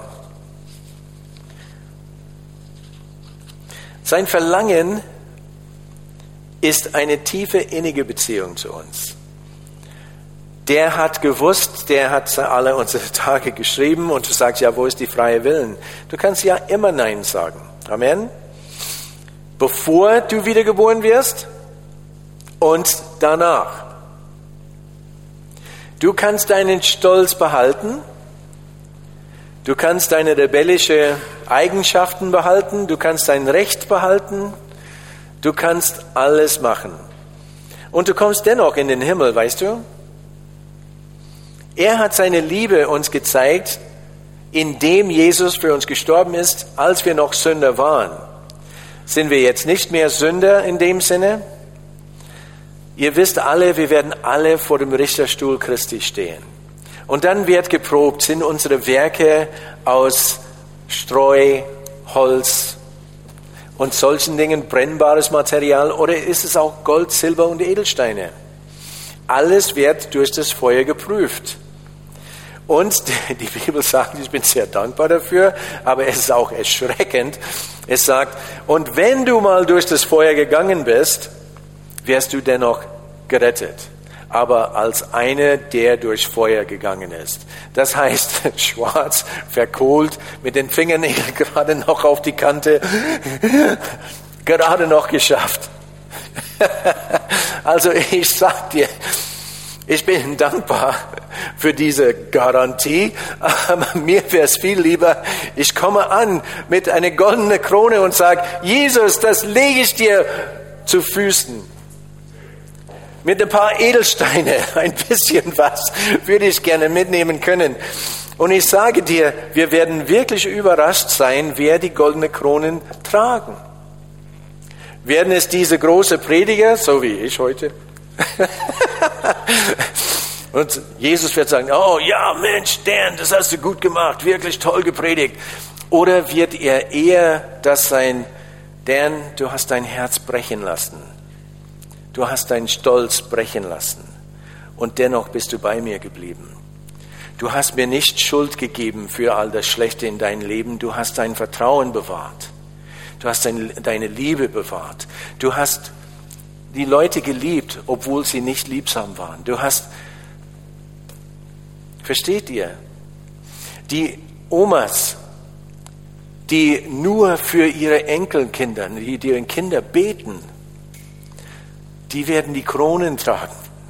Sein Verlangen ist eine tiefe, innige Beziehung zu uns. Der hat gewusst, der hat alle unsere Tage geschrieben und du sagst, ja, wo ist die freie Willen? Du kannst ja immer Nein sagen. Amen. Bevor du wiedergeboren wirst und danach. Du kannst deinen Stolz behalten. Du kannst deine rebellische Eigenschaften behalten. Du kannst dein Recht behalten. Du kannst alles machen. Und du kommst dennoch in den Himmel, weißt du? Er hat seine Liebe uns gezeigt, indem Jesus für uns gestorben ist, als wir noch Sünder waren. sind wir jetzt nicht mehr Sünder in dem Sinne. Ihr wisst alle, wir werden alle vor dem Richterstuhl Christi stehen. Und dann wird geprobt, sind unsere Werke aus Streu, Holz und solchen Dingen brennbares Material oder ist es auch Gold, Silber und Edelsteine? Alles wird durch das Feuer geprüft. Und die Bibel sagt, ich bin sehr dankbar dafür, aber es ist auch erschreckend. Es sagt, und wenn du mal durch das Feuer gegangen bist, wirst du dennoch gerettet. Aber als einer, der durch Feuer gegangen ist. Das heißt, schwarz, verkohlt, mit den Fingernägeln gerade noch auf die Kante, gerade noch geschafft. Also ich sag dir, ich bin dankbar für diese Garantie, aber mir wäre es viel lieber, ich komme an mit einer goldenen Krone und sage, Jesus, das lege ich dir zu Füßen. Mit ein paar Edelsteine, ein bisschen was, würde ich gerne mitnehmen können. Und ich sage dir, wir werden wirklich überrascht sein, wer die goldene Kronen tragen. Werden es diese große Prediger, so wie ich heute? Und Jesus wird sagen, oh ja, Mensch, Dan, das hast du gut gemacht, wirklich toll gepredigt. Oder wird er eher das sein, Dan, du hast dein Herz brechen lassen. Du hast deinen Stolz brechen lassen und dennoch bist du bei mir geblieben. Du hast mir nicht Schuld gegeben für all das Schlechte in deinem Leben. Du hast dein Vertrauen bewahrt. Du hast dein, deine Liebe bewahrt. Du hast die Leute geliebt, obwohl sie nicht liebsam waren. Du hast, versteht ihr, die Omas, die nur für ihre Enkelkinder, die ihren Kinder beten, die werden die Kronen tragen.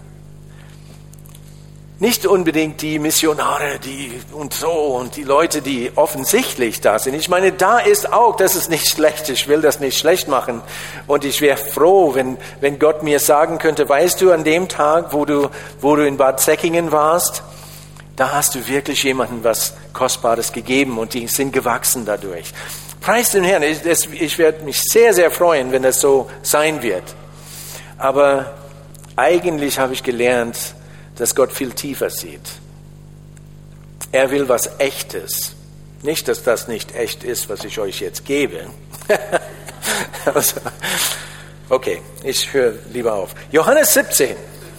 Nicht unbedingt die Missionare, die und so und die Leute, die offensichtlich da sind. Ich meine, da ist auch, das ist nicht schlecht. Ich will das nicht schlecht machen. Und ich wäre froh, wenn, wenn Gott mir sagen könnte, weißt du, an dem Tag, wo du, wo du in Bad Säckingen warst, da hast du wirklich jemandem was Kostbares gegeben und die sind gewachsen dadurch. Preis den Herrn. Ich, das, ich werde mich sehr, sehr freuen, wenn das so sein wird. Aber eigentlich habe ich gelernt, dass Gott viel tiefer sieht. Er will was Echtes. Nicht, dass das nicht echt ist, was ich euch jetzt gebe. Also, okay, ich höre lieber auf. Johannes siebzehn.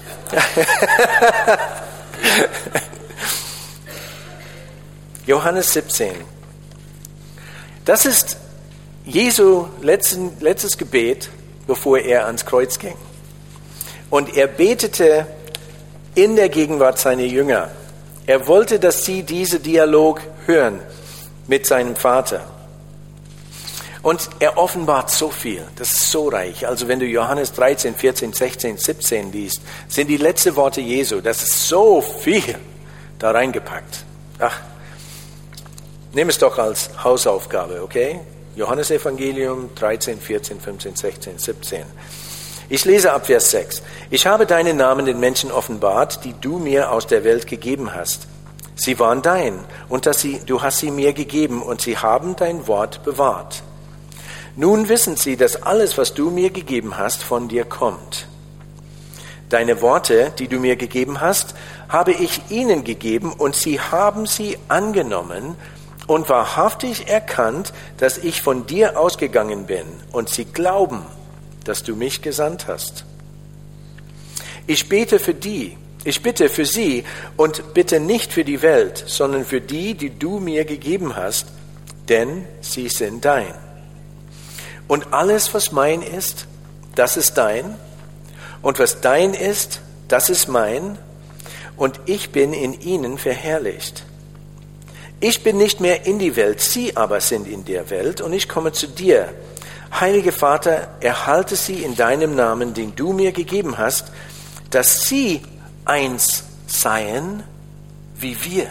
Johannes siebzehn. Das ist Jesu letzten, letztes Gebet, bevor er ans Kreuz ging. Und er betete in der Gegenwart seiner Jünger. Er wollte, dass sie diesen Dialog hören mit seinem Vater. Und er offenbart so viel, das ist so reich. Also wenn du Johannes dreizehn, vierzehn, sechzehn, siebzehn liest, sind die letzten Worte Jesu, das ist so viel da reingepackt. Ach, nimm es doch als Hausaufgabe, okay? Johannes Evangelium dreizehn, vierzehn, fünfzehn, sechzehn, siebzehn. Ich lese ab Vers sechs. Ich habe deine Namen den Menschen offenbart, die du mir aus der Welt gegeben hast. Sie waren dein und dass sie, du hast sie mir gegeben und sie haben dein Wort bewahrt. Nun wissen sie, dass alles, was du mir gegeben hast, von dir kommt. Deine Worte, die du mir gegeben hast, habe ich ihnen gegeben und sie haben sie angenommen und wahrhaftig erkannt, dass ich von dir ausgegangen bin und sie glauben, dass du mich gesandt hast. Ich bete für die, ich bitte für sie und bitte nicht für die Welt, sondern für die, die du mir gegeben hast, denn sie sind dein. Und alles, was mein ist, das ist dein. Und was dein ist, das ist mein. Und ich bin in ihnen verherrlicht. Ich bin nicht mehr in die Welt, sie aber sind in der Welt und ich komme zu dir. Heiliger Vater, erhalte sie in deinem Namen, den du mir gegeben hast, dass sie eins seien wie wir.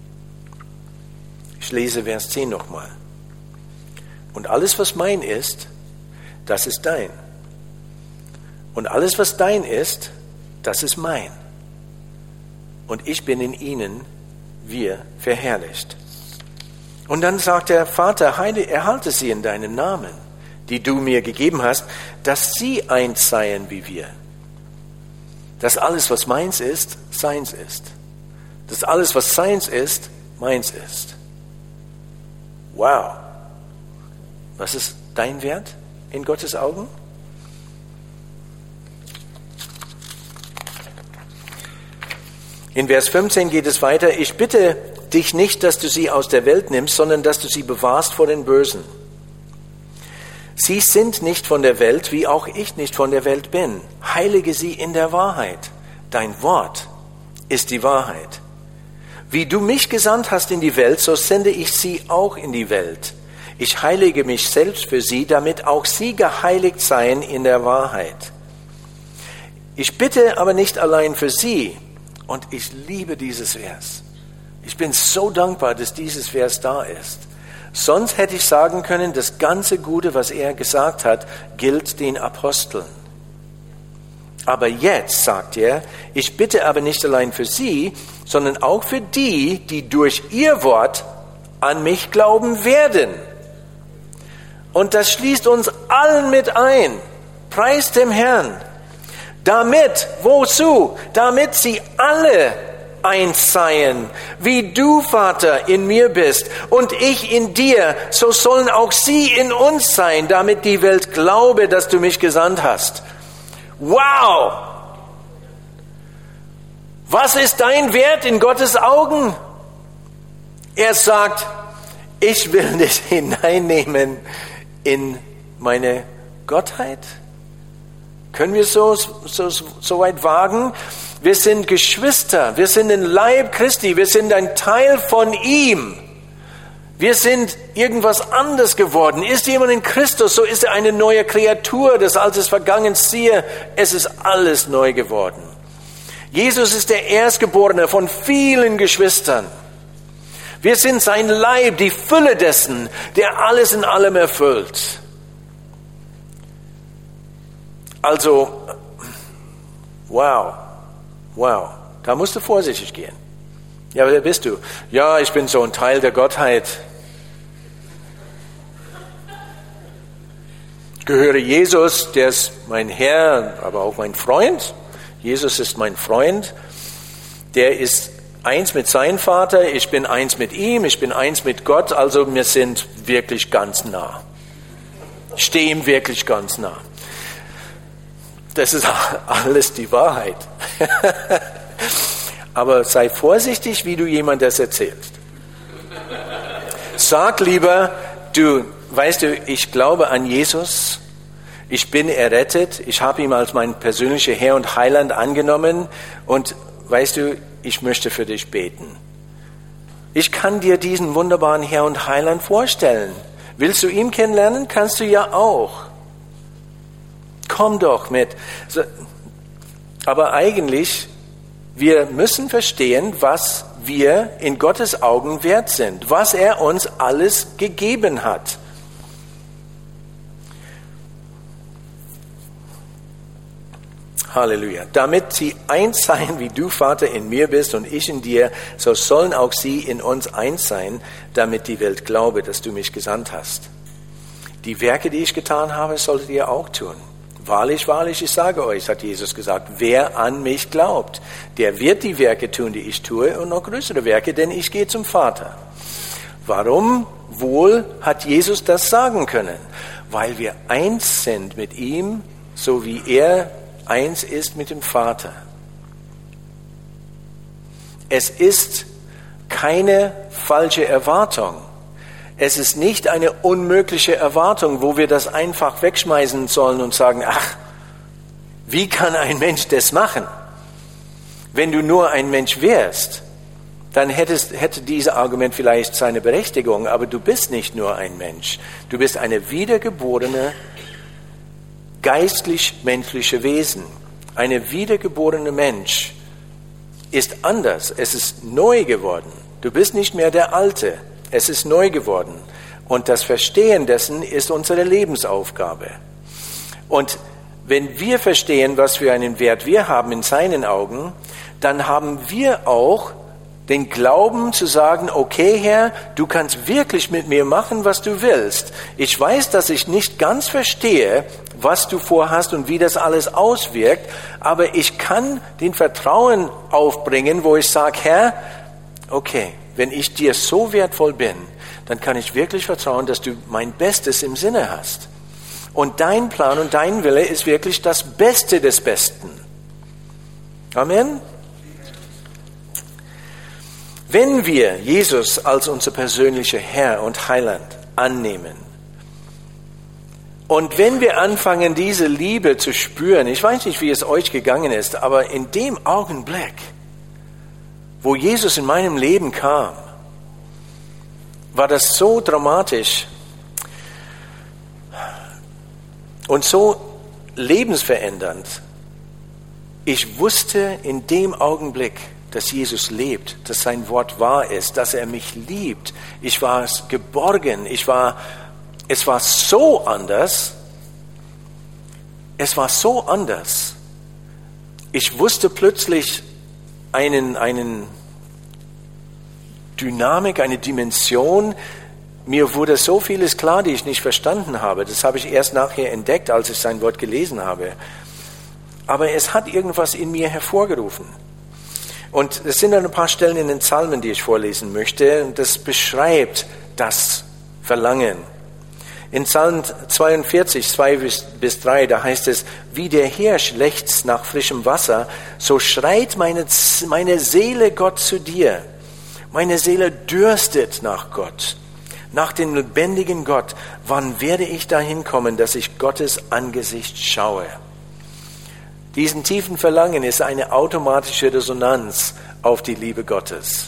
Ich lese Vers zehn nochmal. Und alles, was mein ist, das ist dein. Und alles, was dein ist, das ist mein. Und ich bin in ihnen, wir verherrlicht. Und dann sagt der Vater, Heide, erhalte sie in deinem Namen, die du mir gegeben hast, dass sie eins seien wie wir. Dass alles, was meins ist, seins ist. Dass alles, was seins ist, meins ist. Wow. Was ist dein Wert in Gottes Augen? In Vers fünfzehn geht es weiter. Ich bitte dich nicht, dass du sie aus der Welt nimmst, sondern dass du sie bewahrst vor den Bösen. Sie sind nicht von der Welt, wie auch ich nicht von der Welt bin. Heilige sie in der Wahrheit. Dein Wort ist die Wahrheit. Wie du mich gesandt hast in die Welt, so sende ich sie auch in die Welt. Ich heilige mich selbst für sie, damit auch sie geheiligt seien in der Wahrheit. Ich bitte aber nicht allein für sie. Und ich liebe dieses Vers. Ich bin so dankbar, dass dieses Vers da ist. Sonst hätte ich sagen können, das ganze Gute, was er gesagt hat, gilt den Aposteln. Aber jetzt sagt er, ich bitte aber nicht allein für sie, sondern auch für die, die durch ihr Wort an mich glauben werden. Und das schließt uns allen mit ein. Preis dem Herrn. Damit, wozu? Damit sie alle eins seien, wie du, Vater, in mir bist und ich in dir, so sollen auch sie in uns sein, damit die Welt glaube, dass du mich gesandt hast. Wow! Was ist dein Wert in Gottes Augen? Er sagt, ich will dich hineinnehmen in meine Gottheit. Können wir so, so, so weit wagen? Wir sind Geschwister, wir sind ein Leib Christi, wir sind ein Teil von ihm. Wir sind irgendwas anderes geworden. Ist jemand in Christus, so ist er eine neue Kreatur. Das Alte ist vergangen, siehe, es ist alles neu geworden. Jesus ist der Erstgeborene von vielen Geschwistern. Wir sind sein Leib, die Fülle dessen, der alles in allem erfüllt. Also, wow, wow, da musst du vorsichtig gehen. Ja, wer bist du? Ja, ich bin so ein Teil der Gottheit. Ich gehöre Jesus, der ist mein Herr, aber auch mein Freund. Jesus ist mein Freund. Der ist eins mit seinem Vater, ich bin eins mit ihm, ich bin eins mit Gott, also wir sind wirklich ganz nah. Ich stehe ihm wirklich ganz nah. Das ist alles die Wahrheit. Aber sei vorsichtig, wie du jemandem das erzählst. Sag lieber, du, weißt du, ich glaube an Jesus, ich bin errettet, ich habe ihn als mein persönlicher Herr und Heiland angenommen und weißt du, ich möchte für dich beten. Ich kann dir diesen wunderbaren Herr und Heiland vorstellen. Willst du ihn kennenlernen? Kannst du ja auch. Komm doch mit. Aber eigentlich, wir müssen verstehen, was wir in Gottes Augen wert sind, was er uns alles gegeben hat. Halleluja. Damit sie eins seien, wie du, Vater, in mir bist und ich in dir, so sollen auch sie in uns eins sein, damit die Welt glaube, dass du mich gesandt hast. Die Werke, die ich getan habe, solltet ihr auch tun. Wahrlich, wahrlich, ich sage euch, hat Jesus gesagt, wer an mich glaubt, der wird die Werke tun, die ich tue und noch größere Werke, denn ich gehe zum Vater. Warum wohl hat Jesus das sagen können? Weil wir eins sind mit ihm, so wie er eins ist mit dem Vater. Es ist keine falsche Erwartung. Es ist nicht eine unmögliche Erwartung, wo wir das einfach wegschmeißen sollen und sagen, ach, wie kann ein Mensch das machen? Wenn du nur ein Mensch wärst, dann hättest, hätte dieses Argument vielleicht seine Berechtigung, aber du bist nicht nur ein Mensch. Du bist eine wiedergeborene, geistlich-menschliche Wesen. Eine wiedergeborene Mensch ist anders. Es ist neu geworden. Du bist nicht mehr der Alte. Es ist neu geworden. Und das Verstehen dessen ist unsere Lebensaufgabe. Und wenn wir verstehen, was für einen Wert wir haben in seinen Augen, dann haben wir auch Den Glauben zu sagen, okay Herr, du kannst wirklich mit mir machen, was du willst. Ich weiß, dass ich nicht ganz verstehe, was du vorhast und wie das alles auswirkt, aber ich kann den Vertrauen aufbringen, wo ich sage, Herr, okay, wenn ich dir so wertvoll bin, dann kann ich wirklich vertrauen, dass du mein Bestes im Sinne hast. Und dein Plan und dein Wille ist wirklich das Beste des Besten. Amen. Wenn wir Jesus als unser persönlicher Herr und Heiland annehmen und wenn wir anfangen, diese Liebe zu spüren, ich weiß nicht, wie es euch gegangen ist, aber in dem Augenblick, wo Jesus in meinem Leben kam, war das so dramatisch und so lebensverändernd. Ich wusste in dem Augenblick, dass Jesus lebt, dass sein Wort wahr ist, dass er mich liebt. Ich war geborgen, ich war, es war so anders. Es war so anders. Ich wusste plötzlich einen, einen Dynamik, eine Dimension. Mir wurde so vieles klar, die ich nicht verstanden habe. Das habe ich erst nachher entdeckt, als ich sein Wort gelesen habe. Aber es hat irgendwas in mir hervorgerufen. Und es sind dann ein paar Stellen in den Psalmen, die ich vorlesen möchte. Das beschreibt das Verlangen. In Psalm zweiundvierzig, zwei bis drei, da heißt es, wie der Hirsch lechzt nach frischem Wasser, so schreit meine, meine Seele Gott zu dir. Meine Seele dürstet nach Gott, nach dem lebendigen Gott. Wann werde ich dahin kommen, dass ich Gottes Angesicht schaue? Diesen tiefen Verlangen ist eine automatische Resonanz auf die Liebe Gottes.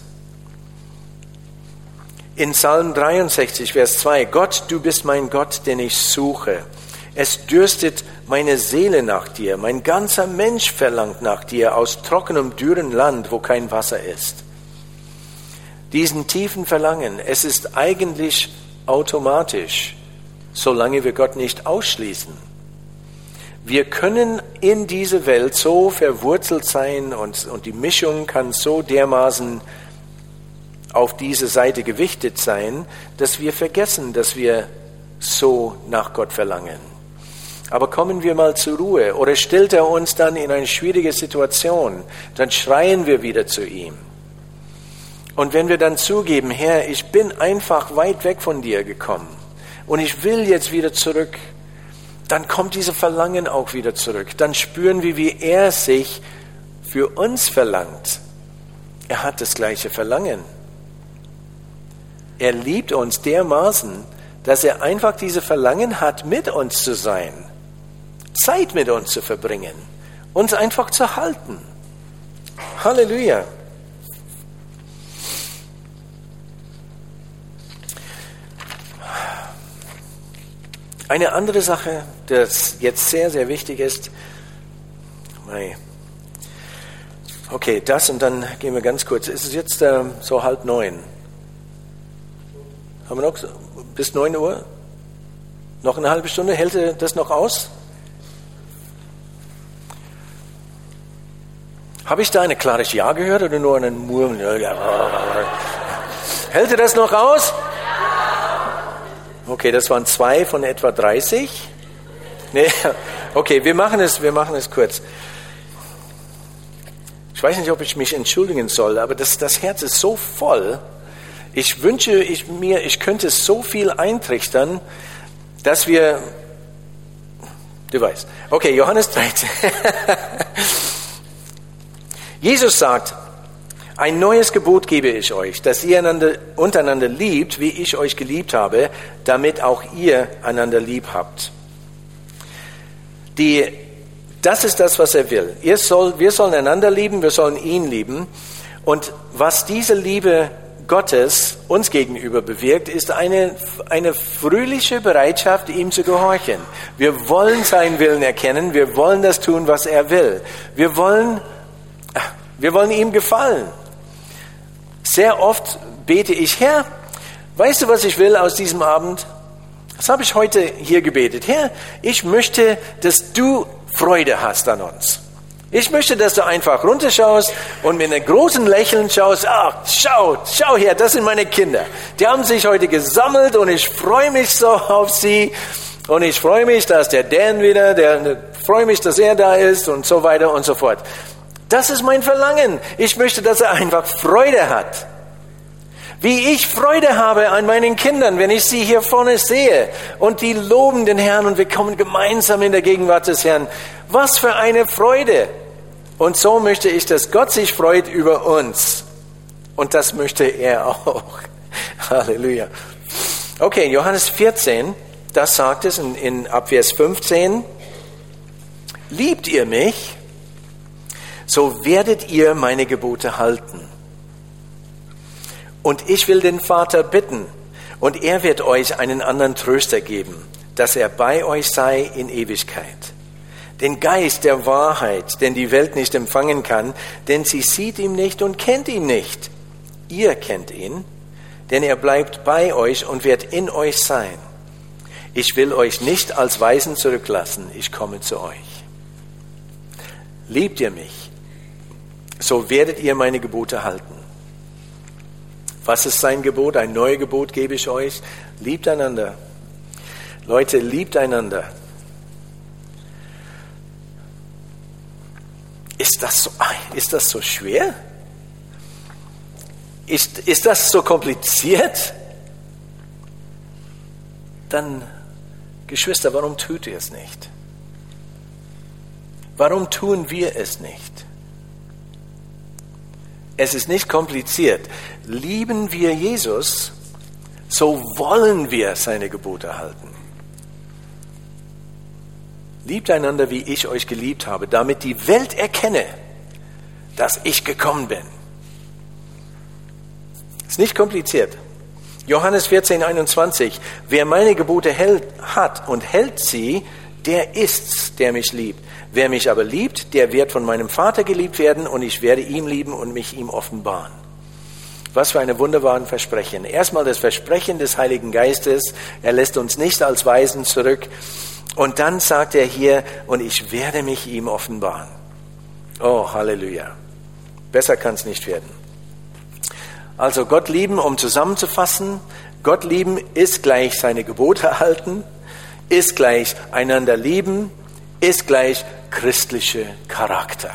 In Psalm dreiundsechzig, Vers zwei, Gott, du bist mein Gott, den ich suche. Es dürstet meine Seele nach dir, mein ganzer Mensch verlangt nach dir aus trockenem, dürren Land, wo kein Wasser ist. Diesen tiefen Verlangen, es ist eigentlich automatisch, solange wir Gott nicht ausschließen. Wir können in diese Welt so verwurzelt sein und, und die Mischung kann so dermaßen auf diese Seite gewichtet sein, dass wir vergessen, dass wir so nach Gott verlangen. Aber kommen wir mal zur Ruhe oder stellt er uns dann in eine schwierige Situation, dann schreien wir wieder zu ihm. Und wenn wir dann zugeben, Herr, ich bin einfach weit weg von dir gekommen und ich will jetzt wieder zurück, dann kommt dieses Verlangen auch wieder zurück. Dann spüren wir, wie er sich für uns verlangt. Er hat das gleiche Verlangen. Er liebt uns dermaßen, dass er einfach diese Verlangen hat, mit uns zu sein, Zeit mit uns zu verbringen, uns einfach zu halten. Halleluja. Eine andere Sache, das jetzt sehr, sehr wichtig ist, okay, das und dann gehen wir ganz kurz, es ist jetzt äh, so halb neun. Haben wir noch bis neun Uhr? Noch eine halbe Stunde? Hält das noch aus? Habe ich da ein klares Ja gehört oder nur einen Murmeln? Hält das noch aus? Okay, das waren zwei von etwa dreißig. Nee, okay, wir machen es, wir machen es kurz. Ich weiß nicht, ob ich mich entschuldigen soll, aber das, das Herz ist so voll. Ich wünsche ich, mir, ich könnte so viel eintrichtern, dass wir, du weißt. Okay, Johannes dreizehn. Jesus sagt, ein neues Gebot gebe ich euch, dass ihr einander, untereinander liebt, wie ich euch geliebt habe, damit auch ihr einander lieb habt. Die, das ist das, was er will. Ihr soll, wir sollen einander lieben, wir sollen ihn lieben. Und was diese Liebe Gottes uns gegenüber bewirkt, ist eine, eine fröhliche Bereitschaft, ihm zu gehorchen. Wir wollen seinen Willen erkennen, wir wollen das tun, was er will. Wir wollen, wir wollen ihm gefallen. Sehr oft bete ich, Herr, weißt du, was ich will aus diesem Abend? Das habe ich heute hier gebetet. Herr, ich möchte, dass du Freude hast an uns. Ich möchte, dass du einfach runterschaust und mit einem großen Lächeln schaust, ach, schau, schau her, das sind meine Kinder. Die haben sich heute gesammelt und ich freue mich so auf sie. Und ich freue mich, dass der Dan wieder, der freue mich, dass er da ist und so weiter und so fort. Das ist mein Verlangen. Ich möchte, dass er einfach Freude hat. Wie ich Freude habe an meinen Kindern, wenn ich sie hier vorne sehe und die loben den Herrn und wir kommen gemeinsam in der Gegenwart des Herrn. Was für eine Freude! Und so möchte ich, dass Gott sich freut über uns. Und das möchte er auch. Halleluja. Okay, Johannes vierzehn, das sagt es in, in ab Vers fünfzehn. Liebt ihr mich, so werdet ihr meine Gebote halten. Und ich will den Vater bitten, und er wird euch einen anderen Tröster geben, dass er bei euch sei in Ewigkeit. Den Geist der Wahrheit, den die Welt nicht empfangen kann, denn sie sieht ihn nicht und kennt ihn nicht. Ihr kennt ihn, denn er bleibt bei euch und wird in euch sein. Ich will euch nicht als Waisen zurücklassen, ich komme zu euch. Liebt ihr mich, so werdet ihr meine Gebote halten. Was ist sein Gebot? Ein neues Gebot gebe ich euch. Liebt einander. Leute, liebt einander. Ist das so, ist das so schwer? Ist, ist das so kompliziert? Dann, Geschwister, warum tut ihr es nicht? Warum tun wir es nicht? Es ist nicht kompliziert. Lieben wir Jesus, so wollen wir seine Gebote halten. Liebt einander, wie ich euch geliebt habe, damit die Welt erkenne, dass ich gekommen bin. Ist nicht kompliziert. Johannes vierzehn, einundzwanzig. Wer meine Gebote hält, hat und hält sie, der ist's, der mich liebt. Wer mich aber liebt, der wird von meinem Vater geliebt werden und ich werde ihn lieben und mich ihm offenbaren. Was für eine wunderbare Versprechen. Erstmal das Versprechen des Heiligen Geistes. Er lässt uns nicht als Waisen zurück. Und dann sagt er hier, und ich werde mich ihm offenbaren. Oh, Halleluja. Besser kann es nicht werden. Also Gott lieben, um zusammenzufassen. Gott lieben ist gleich seine Gebote halten, ist gleich einander lieben, ist gleich christliche Charakter.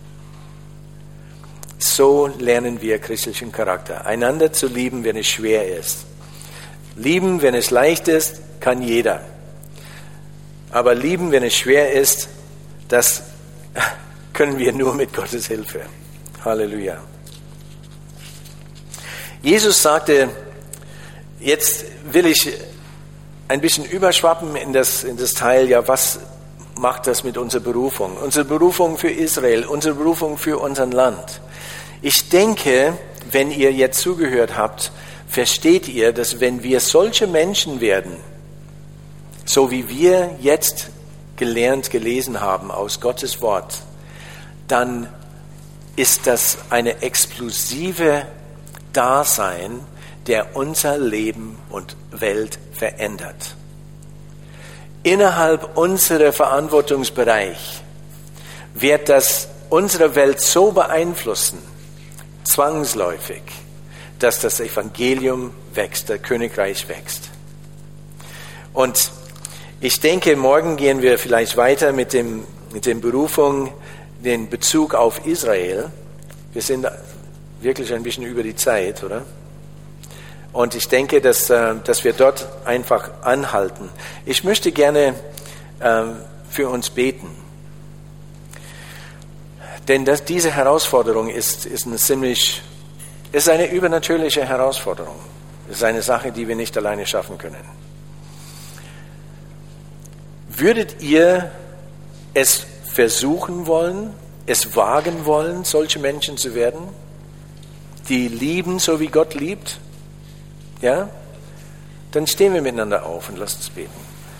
So lernen wir christlichen Charakter. Einander zu lieben, wenn es schwer ist. Lieben, wenn es leicht ist, kann jeder. Aber lieben, wenn es schwer ist, das können wir nur mit Gottes Hilfe. Halleluja. Jesus sagte, jetzt will ich ein bisschen überschwappen in das, in das Teil, ja, was macht das mit unserer Berufung? Unsere Berufung für Israel, unsere Berufung für unser Land. Ich denke, wenn ihr jetzt zugehört habt, versteht ihr, dass wenn wir solche Menschen werden, so wie wir jetzt gelernt, gelesen haben aus Gottes Wort, dann ist das eine explosive Dasein, der unser Leben und Welt verändert. Innerhalb unserer Verantwortungsbereich wird das unsere Welt so beeinflussen, zwangsläufig, dass das Evangelium wächst, das Königreich wächst. Und ich denke, morgen gehen wir vielleicht weiter mit dem, mit den Berufungen, den Bezug auf Israel. Wir sind wirklich ein bisschen über die Zeit, oder? Und ich denke, dass, dass wir dort einfach anhalten. Ich möchte gerne für uns beten. Denn das, diese Herausforderung ist, ist eine ziemlich, ist eine übernatürliche Herausforderung. Es ist eine Sache, die wir nicht alleine schaffen können. Würdet ihr es versuchen wollen, es wagen wollen, solche Menschen zu werden, die lieben, so wie Gott liebt? Ja? Dann stehen wir miteinander auf und lasst uns beten.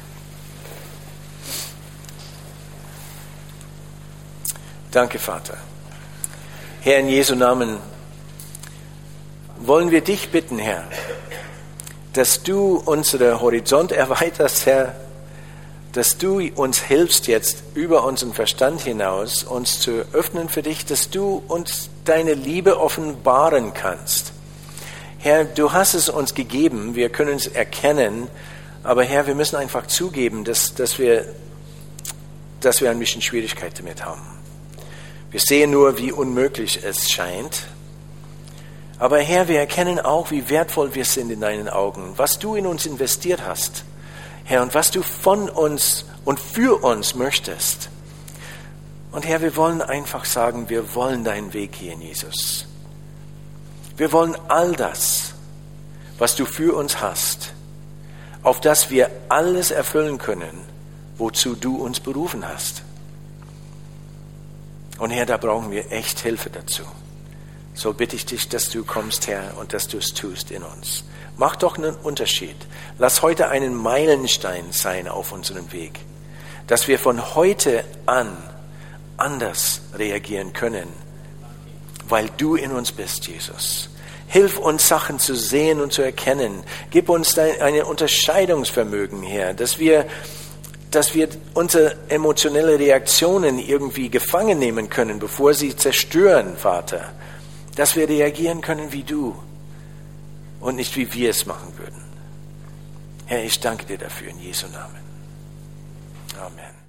Danke, Vater. Herr, in Jesu Namen wollen wir dich bitten, Herr, dass du unseren Horizont erweiterst, Herr, dass du uns hilfst jetzt über unseren Verstand hinaus, uns zu öffnen für dich, dass du uns deine Liebe offenbaren kannst. Herr, du hast es uns gegeben, wir können es erkennen, aber Herr, wir müssen einfach zugeben, dass, dass, wir, dass wir ein bisschen Schwierigkeit damit haben. Wir sehen nur, wie unmöglich es scheint. Aber Herr, wir erkennen auch, wie wertvoll wir sind in deinen Augen, was du in uns investiert hast, Herr, und was du von uns und für uns möchtest. Und Herr, wir wollen einfach sagen, wir wollen deinen Weg gehen, Jesus. Wir wollen all das, was du für uns hast, auf das wir alles erfüllen können, wozu du uns berufen hast. Und Herr, da brauchen wir echt Hilfe dazu. So bitte ich dich, dass du kommst, Herr, und dass du es tust in uns. Mach doch einen Unterschied. Lass heute einen Meilenstein sein auf unserem Weg, dass wir von heute an anders reagieren können, weil du in uns bist, Jesus. Hilf uns, Sachen zu sehen und zu erkennen. Gib uns ein Unterscheidungsvermögen, Herr, dass wir, dass wir unsere emotionellen Reaktionen irgendwie gefangen nehmen können, bevor sie zerstören, Vater. Dass wir reagieren können wie du und nicht wie wir es machen würden. Herr, ich danke dir dafür in Jesu Namen. Amen.